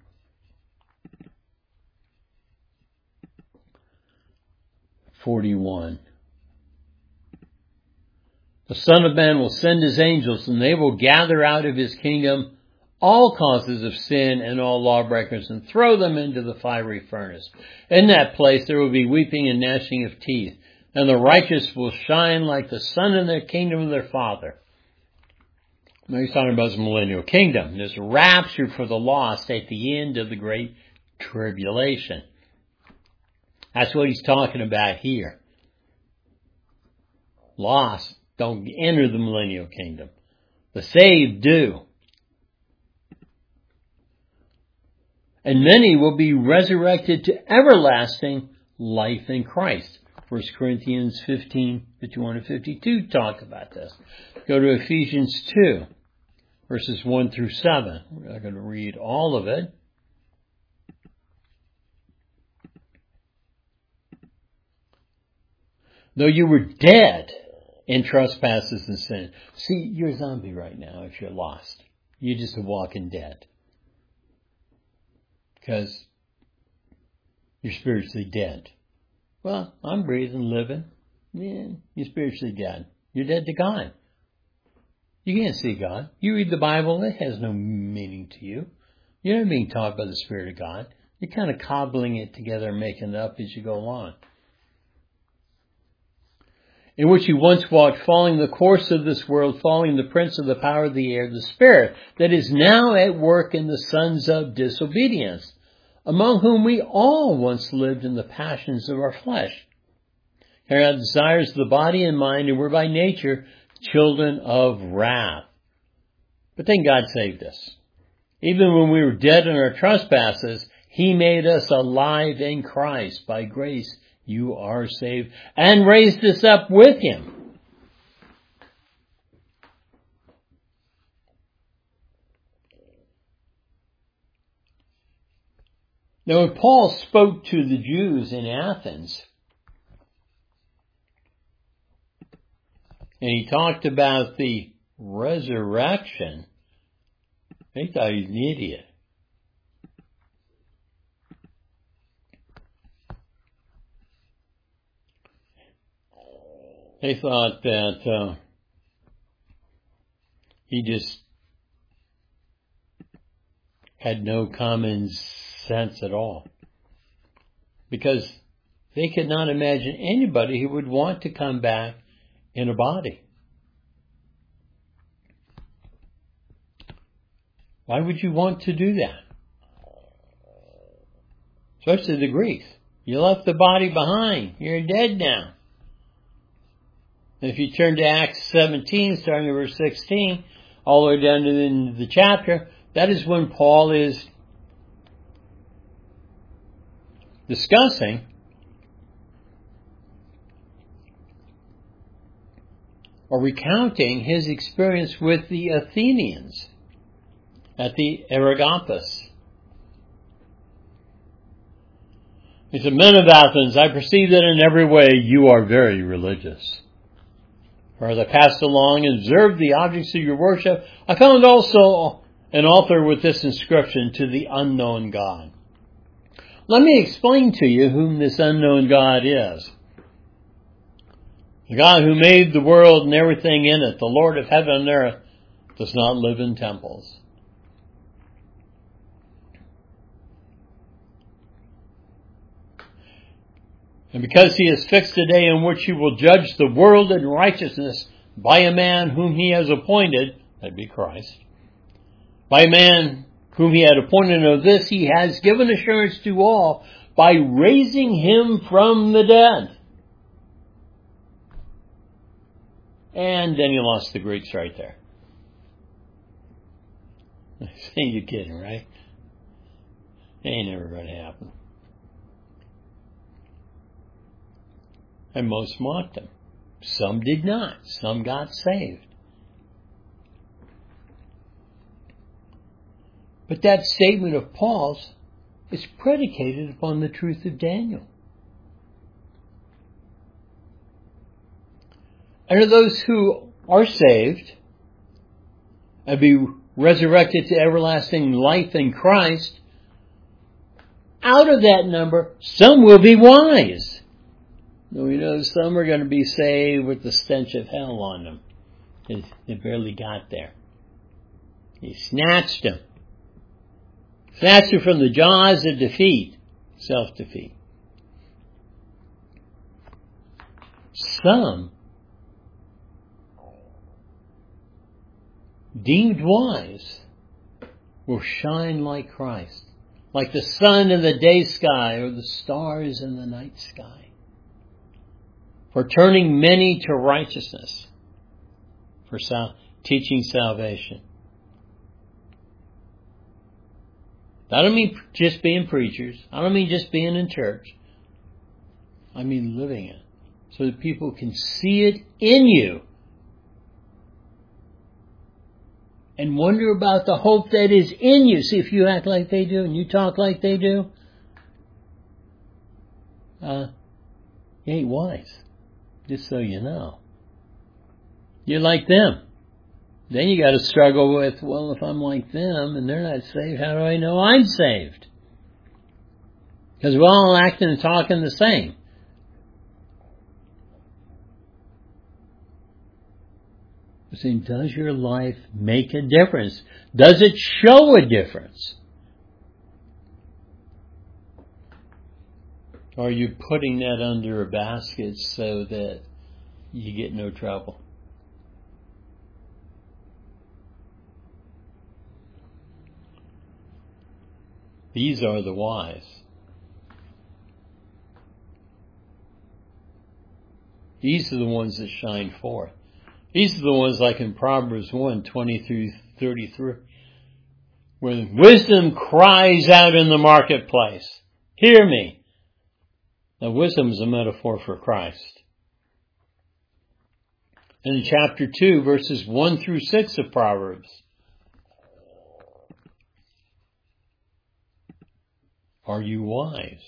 [SPEAKER 1] The Son of Man will send his angels, and they will gather out of his kingdom all causes of sin and all lawbreakers, and throw them into the fiery furnace. In that place there will be weeping and gnashing of teeth, and the righteous will shine like the sun in the kingdom of their Father. Now he's talking about the millennial kingdom. There's rapture for the lost at the end of the great tribulation. That's what he's talking about here. Lost don't enter the millennial kingdom. The saved do. And many will be resurrected to everlasting life in Christ. 1 Corinthians 15, 51 and 52 talk about this. Go to Ephesians 2, verses 1 through 7. We're not going to read all of it. though you were dead in trespasses and sin. See, you're a zombie right now if you're lost. You're just a walking dead. Because you're spiritually dead. Well, I'm breathing, living. Yeah, you're spiritually dead. You're dead to God. You can't see God. You read the Bible, it has no meaning to you. You're not being taught by the Spirit of God. You're kind of cobbling it together and making it up as you go along. In which you once walked, following the course of this world, following the prince of the power of the air, the spirit that is now at work in the sons of disobedience, among whom we all once lived in the passions of our flesh, carrying out the desires of the body and mind, and were by nature children of wrath. But then God saved us. Even when we were dead in our trespasses, He made us alive in Christ. By grace you are saved, and raised us up with Him. Now, when Paul spoke to the Jews in Athens, and he talked about the resurrection, they thought he was an idiot. They thought that he just had no common sense at all. Because they could not imagine anybody who would want to come back in a body. Why would you want to do that? Especially the Greeks. You left the body behind. You're dead now. If you turn to Acts 17, starting at verse 16, all the way down to the end of the chapter, that is when Paul is discussing or recounting his experience with the Athenians at the Areopagus. He said, "Men of Athens, I perceive that in every way you are very religious. For as I passed along and observed the objects of your worship, I found also an altar with this inscription, to the unknown God. Let me explain to you whom this unknown God is. The God who made the world and everything in it, the Lord of heaven and earth, does not live in temples. And because He has fixed a day in which He will judge the world in righteousness by a man whom He has appointed," that'd be Christ, "by a man whom He had appointed, of this He has given assurance to all by raising Him from the dead." And then He lost the Greeks right there. You're kidding, right? It ain't never going to happen. And most mocked Him. Some did not. Some got saved. But that statement of Paul's is predicated upon the truth of Daniel. And of those who are saved and be resurrected to everlasting life in Christ, out of that number, some will be wise. We know some are going to be saved with the stench of hell on them. They barely got there. He snatched them. Snatched them from the jaws of defeat. Self-defeat. Some, deemed wise, will shine like Christ. Like the sun in the day sky or the stars in the night sky. For turning many to righteousness, for teaching salvation. I don't mean just being preachers. I don't mean just being in church. I mean living it, so that people can see it in you and wonder about the hope that is in you. See, if you act like they do and you talk like they do, you ain't wise. Just so you know. You're like them. Then you got to struggle with, well, if I'm like them and they're not saved, how do I know I'm saved? Because we're all acting and talking the same. See, does your life make a difference? Does it show a difference? Or are you putting that under a basket so that you get no trouble? These are the wise. These are the ones that shine forth. These are the ones like in Proverbs 1, 20 through 33. When wisdom cries out in the marketplace, hear me. Now wisdom is a metaphor for Christ. And in chapter 2, verses 1 through 6 of Proverbs, are you wise?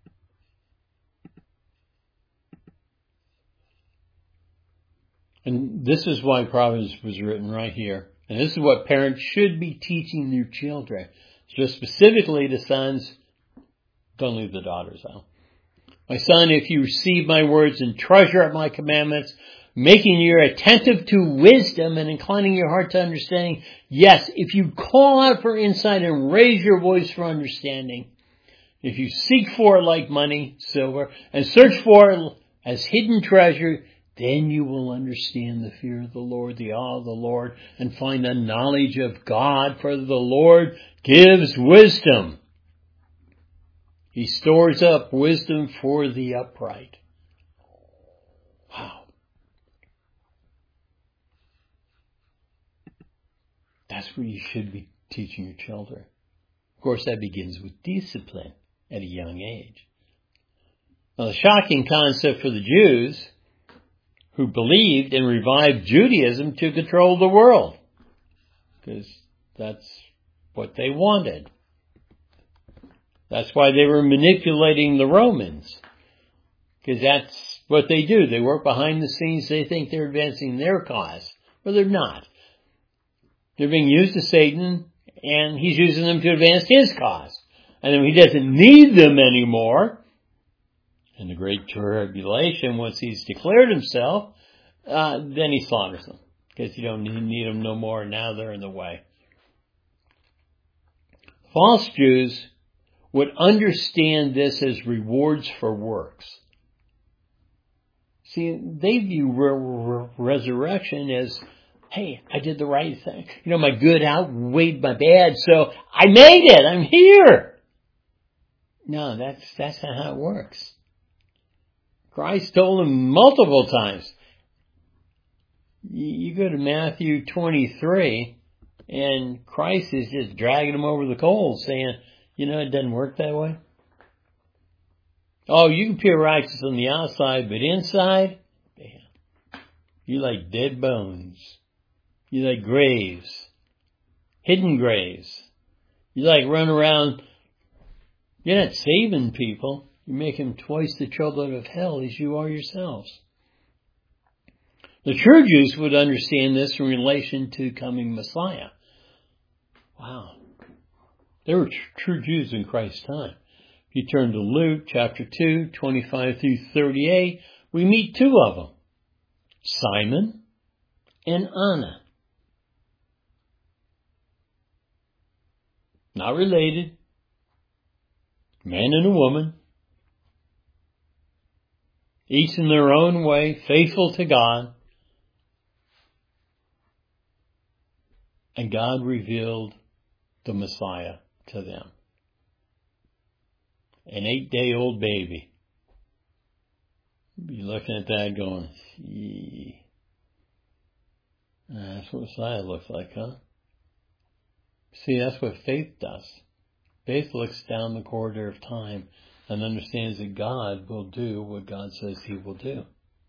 [SPEAKER 1] And this is why Proverbs was written right here. And this is what parents should be teaching their children. So specifically to sons, don't leave the daughters out. My son, if you receive my words and treasure up my commandments, making your ear attentive to wisdom and inclining your heart to understanding, yes, if you call out for insight and raise your voice for understanding, if you seek for it like money, silver, and search for it as hidden treasure, then you will understand the fear of the Lord, the awe of the Lord, and find the knowledge of God, for the Lord gives wisdom. He stores up wisdom for the upright. Wow. That's what you should be teaching your children. Of course, that begins with discipline at a young age. Now, the shocking concept for the Jews who believed and revived Judaism to control the world, because that's what they wanted. That's why they were manipulating the Romans, because that's what they do. They work behind the scenes. They think they're advancing their cause, but they're not. They're being used to Satan, and he's using them to advance his cause. And then when he doesn't need them anymore, in the Great Tribulation, once he's declared himself, then he slaughters them, because you don't need them no more. Now they're in the way. False Jews would understand this as rewards for works. See, they view resurrection as, hey, I did the right thing. My good outweighed my bad, so I made it. I'm here. No, that's not how it works. Christ told them multiple times. You go to Matthew 23, and Christ is just dragging them over the coals, saying, it doesn't work that way. Oh, you can appear righteous on the outside, but inside, man, you're like dead bones. You're like graves, hidden graves. You like run around. You're not saving people. You make them twice the children of hell as you are yourselves. The true Jews would understand this in relation to coming Messiah. Wow. There were true Jews in Christ's time. If you turn to Luke chapter 2, 25 through 38, we meet two of them, Simon and Anna. Not related. Man and a woman. Each in their own way, faithful to God. And God revealed the Messiah to them. An 8-day-old baby. You're looking at that going, gee. That's what Messiah looks like, huh? See, that's what faith does. Faith looks down the corridor of time and understands that God will do what God says He will do.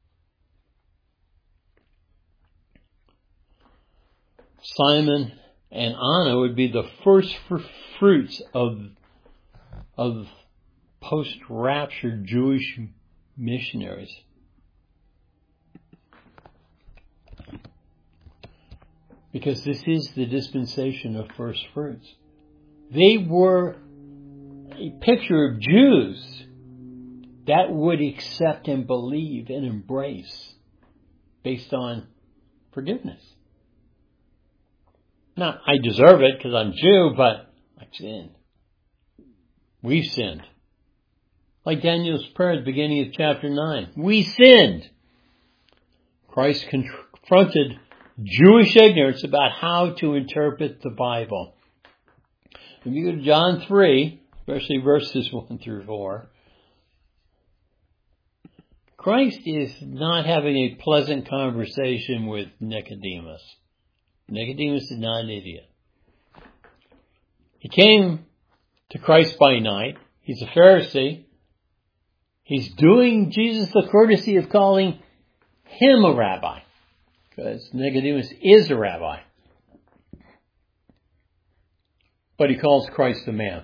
[SPEAKER 1] Simon and Anna would be the first fruits of post-rapture Jewish missionaries. Because this is the dispensation of first fruits. They were a picture of Jews that would accept and believe and embrace based on forgiveness. Not, I deserve it because I'm Jew, but I sinned. We've sinned. Like Daniel's prayer at the beginning of chapter 9. We sinned. Christ confronted Jewish ignorance about how to interpret the Bible. If you go to John 3, especially verses 1 through 4, Christ is not having a pleasant conversation with Nicodemus. Nicodemus is not an idiot. He came to Christ by night. He's a Pharisee. He's doing Jesus the courtesy of calling him a rabbi, because Nicodemus is a rabbi. But he calls Christ a man.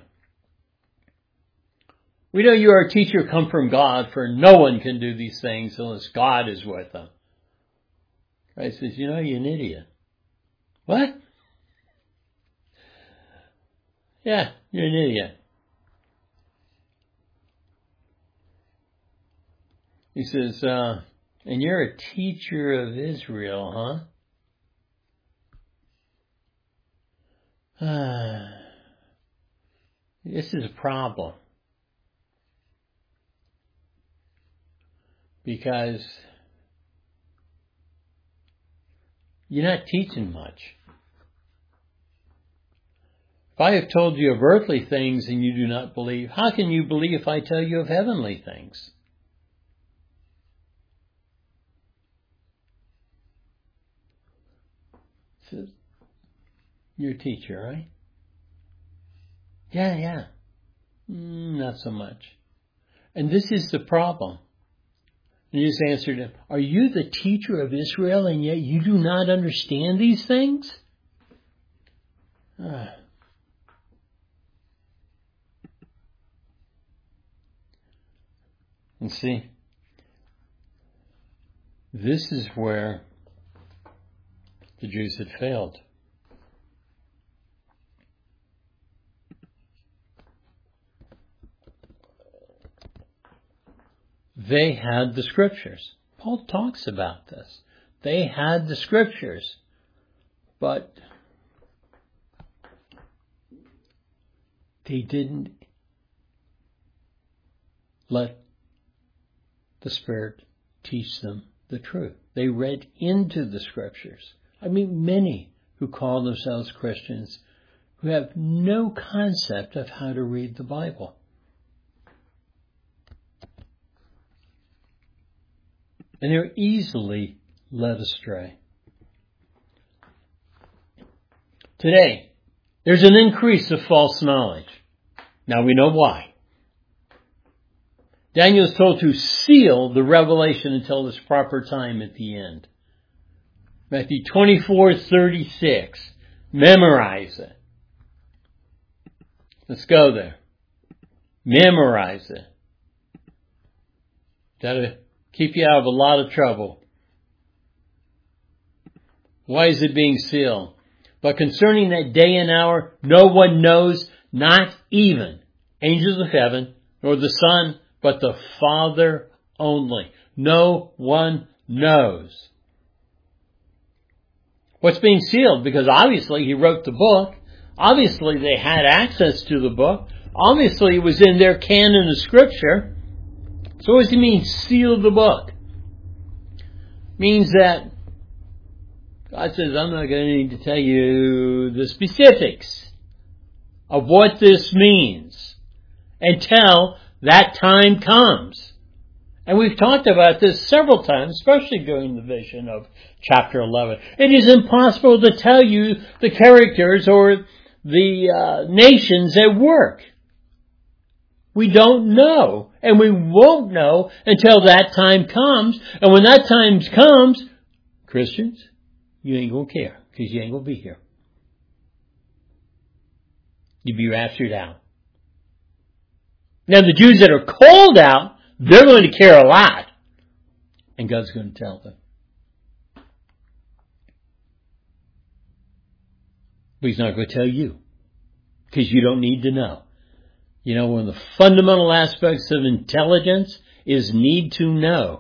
[SPEAKER 1] We know you are a teacher come from God, for no one can do these things unless God is with them. Christ says, you're an idiot. What? Yeah, you're an idiot. He says, and you're a teacher of Israel, huh? This is a problem. Because you're not teaching much. If I have told you of earthly things and you do not believe, how can you believe if I tell you of heavenly things? So, you're a teacher, right? Yeah. Not so much. And this is the problem. And he just answered him, are you the teacher of Israel and yet you do not understand these things? And see, this is where the Jews had failed. They had the scriptures. Paul talks about this. They had the scriptures, but they didn't let the Spirit teach them the truth. They read into the scriptures. I mean, many who call themselves Christians who have no concept of how to read the Bible. And they're easily led astray. Today, there's an increase of false knowledge. Now we know why. Daniel is told to seal the revelation until this proper time at the end. Matthew 24:36. Memorize it. Let's go there. Memorize it. That'll keep you out of a lot of trouble. Why is it being sealed? But concerning that day and hour, no one knows, not even angels of heaven, nor the Son, but the Father only. No one knows. What's being sealed? Because obviously he wrote the book. Obviously they had access to the book. Obviously it was in their canon of Scripture. So what does he mean, seal the book? Means that God says, I'm not going to need to tell you the specifics of what this means until that time comes. And we've talked about this several times, especially during the vision of chapter 11. It is impossible to tell you the characters or the nations at work. We don't know, and we won't know until that time comes. And when that time comes, Christians, you ain't going to care, because you ain't going to be here. You'll be raptured out. Now the Jews that are called out, they're going to care a lot. And God's going to tell them. But he's not going to tell you. Because you don't need to know. You know, one of the fundamental aspects of intelligence is need to know.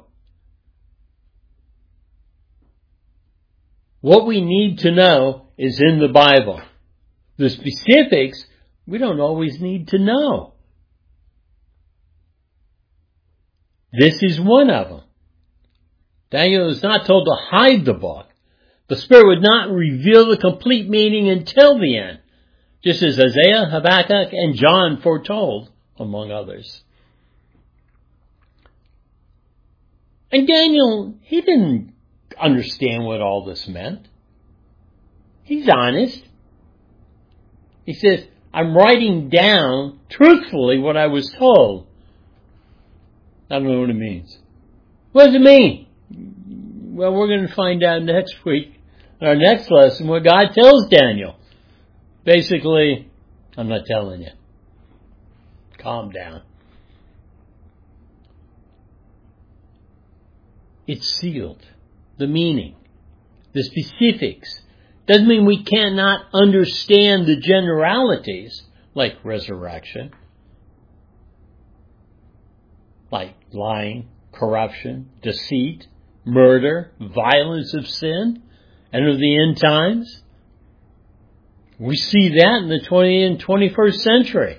[SPEAKER 1] What we need to know is in the Bible. The specifics, we don't always need to know. This is one of them. Daniel is not told to hide the book. The Spirit would not reveal the complete meaning until the end, just as Isaiah, Habakkuk, and John foretold, among others. And Daniel, he didn't understand what all this meant. He's honest. He says, I'm writing down truthfully what I was told. I don't know what it means. What does it mean? Well, we're going to find out next week, in our next lesson, what God tells Daniel. Basically, I'm not telling you. Calm down. It's sealed. The meaning. The specifics. Doesn't mean we cannot understand the generalities, like resurrection, like lying, corruption, deceit, murder, violence of sin, and of the end times. We see that in the 20th and 21st century.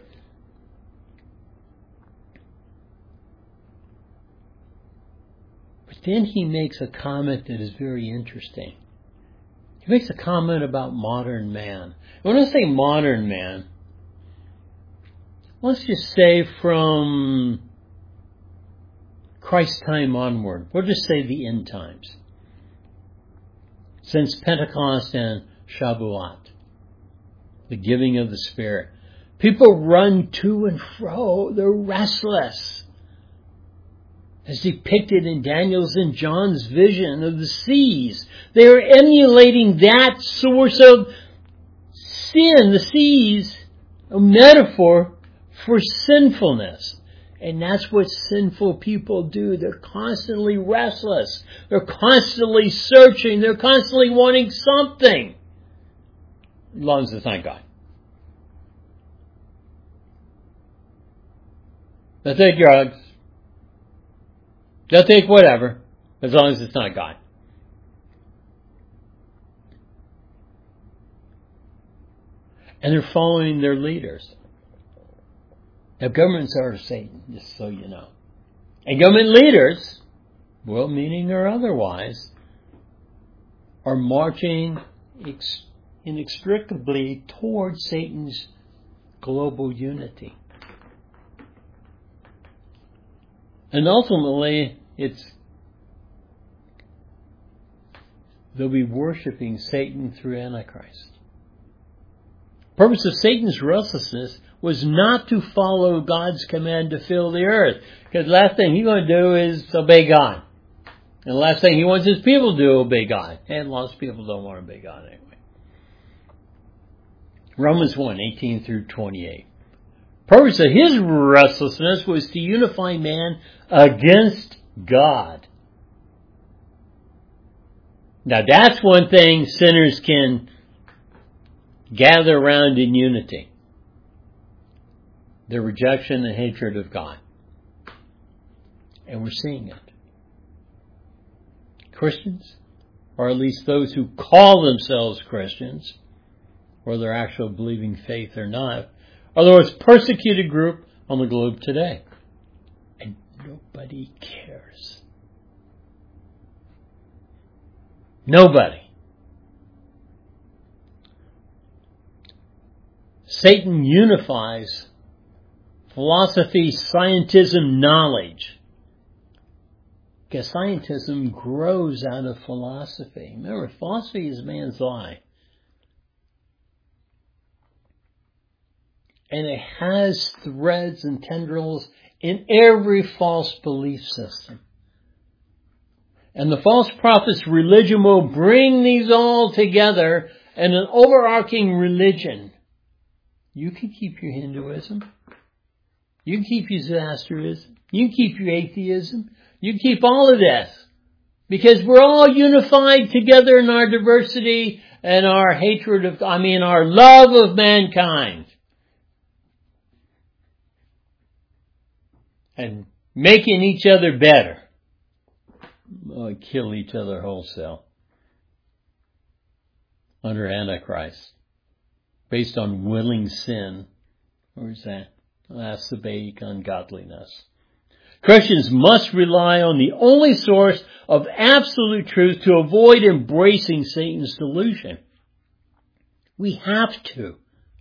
[SPEAKER 1] But then he makes a comment that is very interesting. He makes a comment about modern man. When I say modern man, let's just say from Christ's time onward. We'll just say the end times. Since Pentecost and Shavuot, the giving of the Spirit. People run to and fro. They're restless. As depicted in Daniel's and John's vision of the seas. They are emulating that source of sin. The seas, a metaphor for sinfulness. And that's what sinful people do. They're constantly restless. They're constantly searching. They're constantly wanting something. As long as it's not God. They'll take drugs. They'll take whatever. As long as it's not God. And they're following their leaders. Now, governments are of Satan, just so you know. And government leaders, well-meaning or otherwise, are marching inextricably towards Satan's global unity. And ultimately, they'll be worshiping Satan through Antichrist. The purpose of Satan's restlessness was not to follow God's command to fill the earth. Because the last thing he's going to do is obey God. And the last thing he wants his people to do is obey God. And lots of people don't want to obey God anyway. Romans 1:18 through 28. The purpose of his restlessness was to unify man against God. Now that's one thing sinners can gather around in unity. Their rejection and hatred of God. And we're seeing it. Christians, or at least those who call themselves Christians, whether they're actual believing faith or not, are the most persecuted group on the globe today. And nobody cares. Nobody. Satan unifies philosophy, scientism, knowledge. Because scientism grows out of philosophy. Remember, philosophy is man's lie. And it has threads and tendrils in every false belief system. And the false prophet's religion will bring these all together in an overarching religion. You can keep your Hinduism. You can keep your Zoroastrianism. You can keep your atheism. You can keep all of this. Because we're all unified together in our diversity and our our love of mankind. And making each other better. Kill each other wholesale. Under Antichrist. Based on willing sin. Or is that? That's the basic ungodliness. Christians must rely on the only source of absolute truth to avoid embracing Satan's delusion. We have to.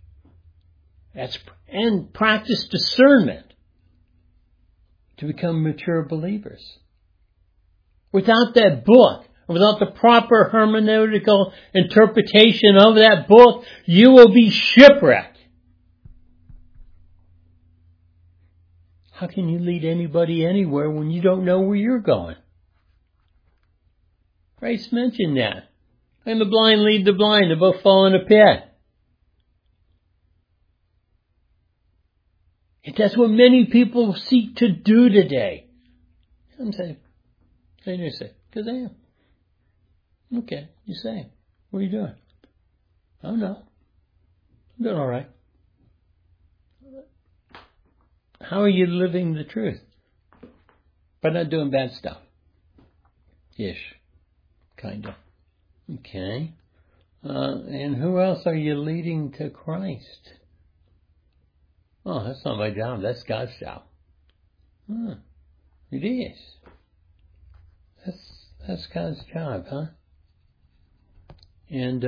[SPEAKER 1] And practice discernment to become mature believers. Without that book, without the proper hermeneutical interpretation of that book, you will be shipwrecked. How can you lead anybody anywhere when you don't know where you're going? Christ mentioned that. And the blind lead the blind, they both fall in a pit. And that's what many people seek to do today. I'm saying, because I am. Okay, you say, what are you doing? I don't know. I'm doing all right. How are you living the truth? By not doing bad stuff. Ish. Kinda. Okay. And who else are you leading to Christ? Oh, that's not my job. That's God's job. It is. That's God's job, huh? And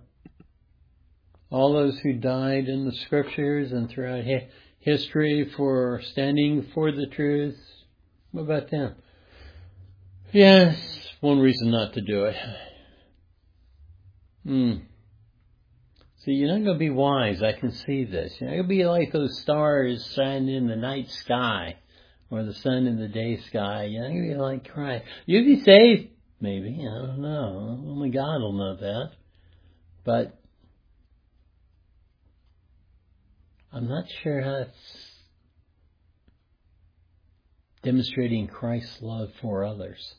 [SPEAKER 1] all those who died in the scriptures and throughout history for standing for the truth, what about them? Yes, one reason not to do it. See, you're not going to be wise. I can see this. You're not going to be like those stars shining in the night sky or the sun in the day sky. You're not going to be like Christ. You'll be saved, maybe. I don't know. Only God will know that. But I'm not sure how it's demonstrating Christ's love for others.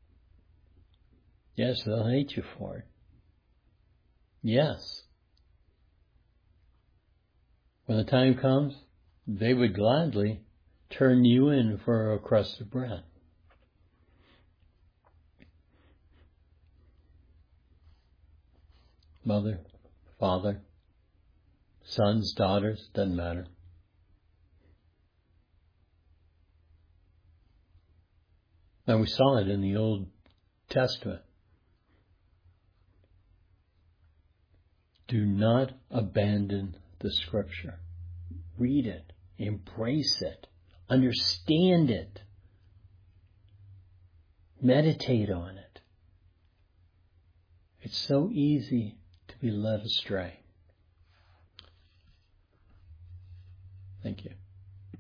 [SPEAKER 1] Yes, they'll hate you for it. Yes. When the time comes, they would gladly turn you in for a crust of bread. Mother, father, sons, daughters, doesn't matter. And we saw it in the Old Testament. Do not abandon the Scripture. Read it. Embrace it. Understand it. Meditate on it. It's so easy to be led astray.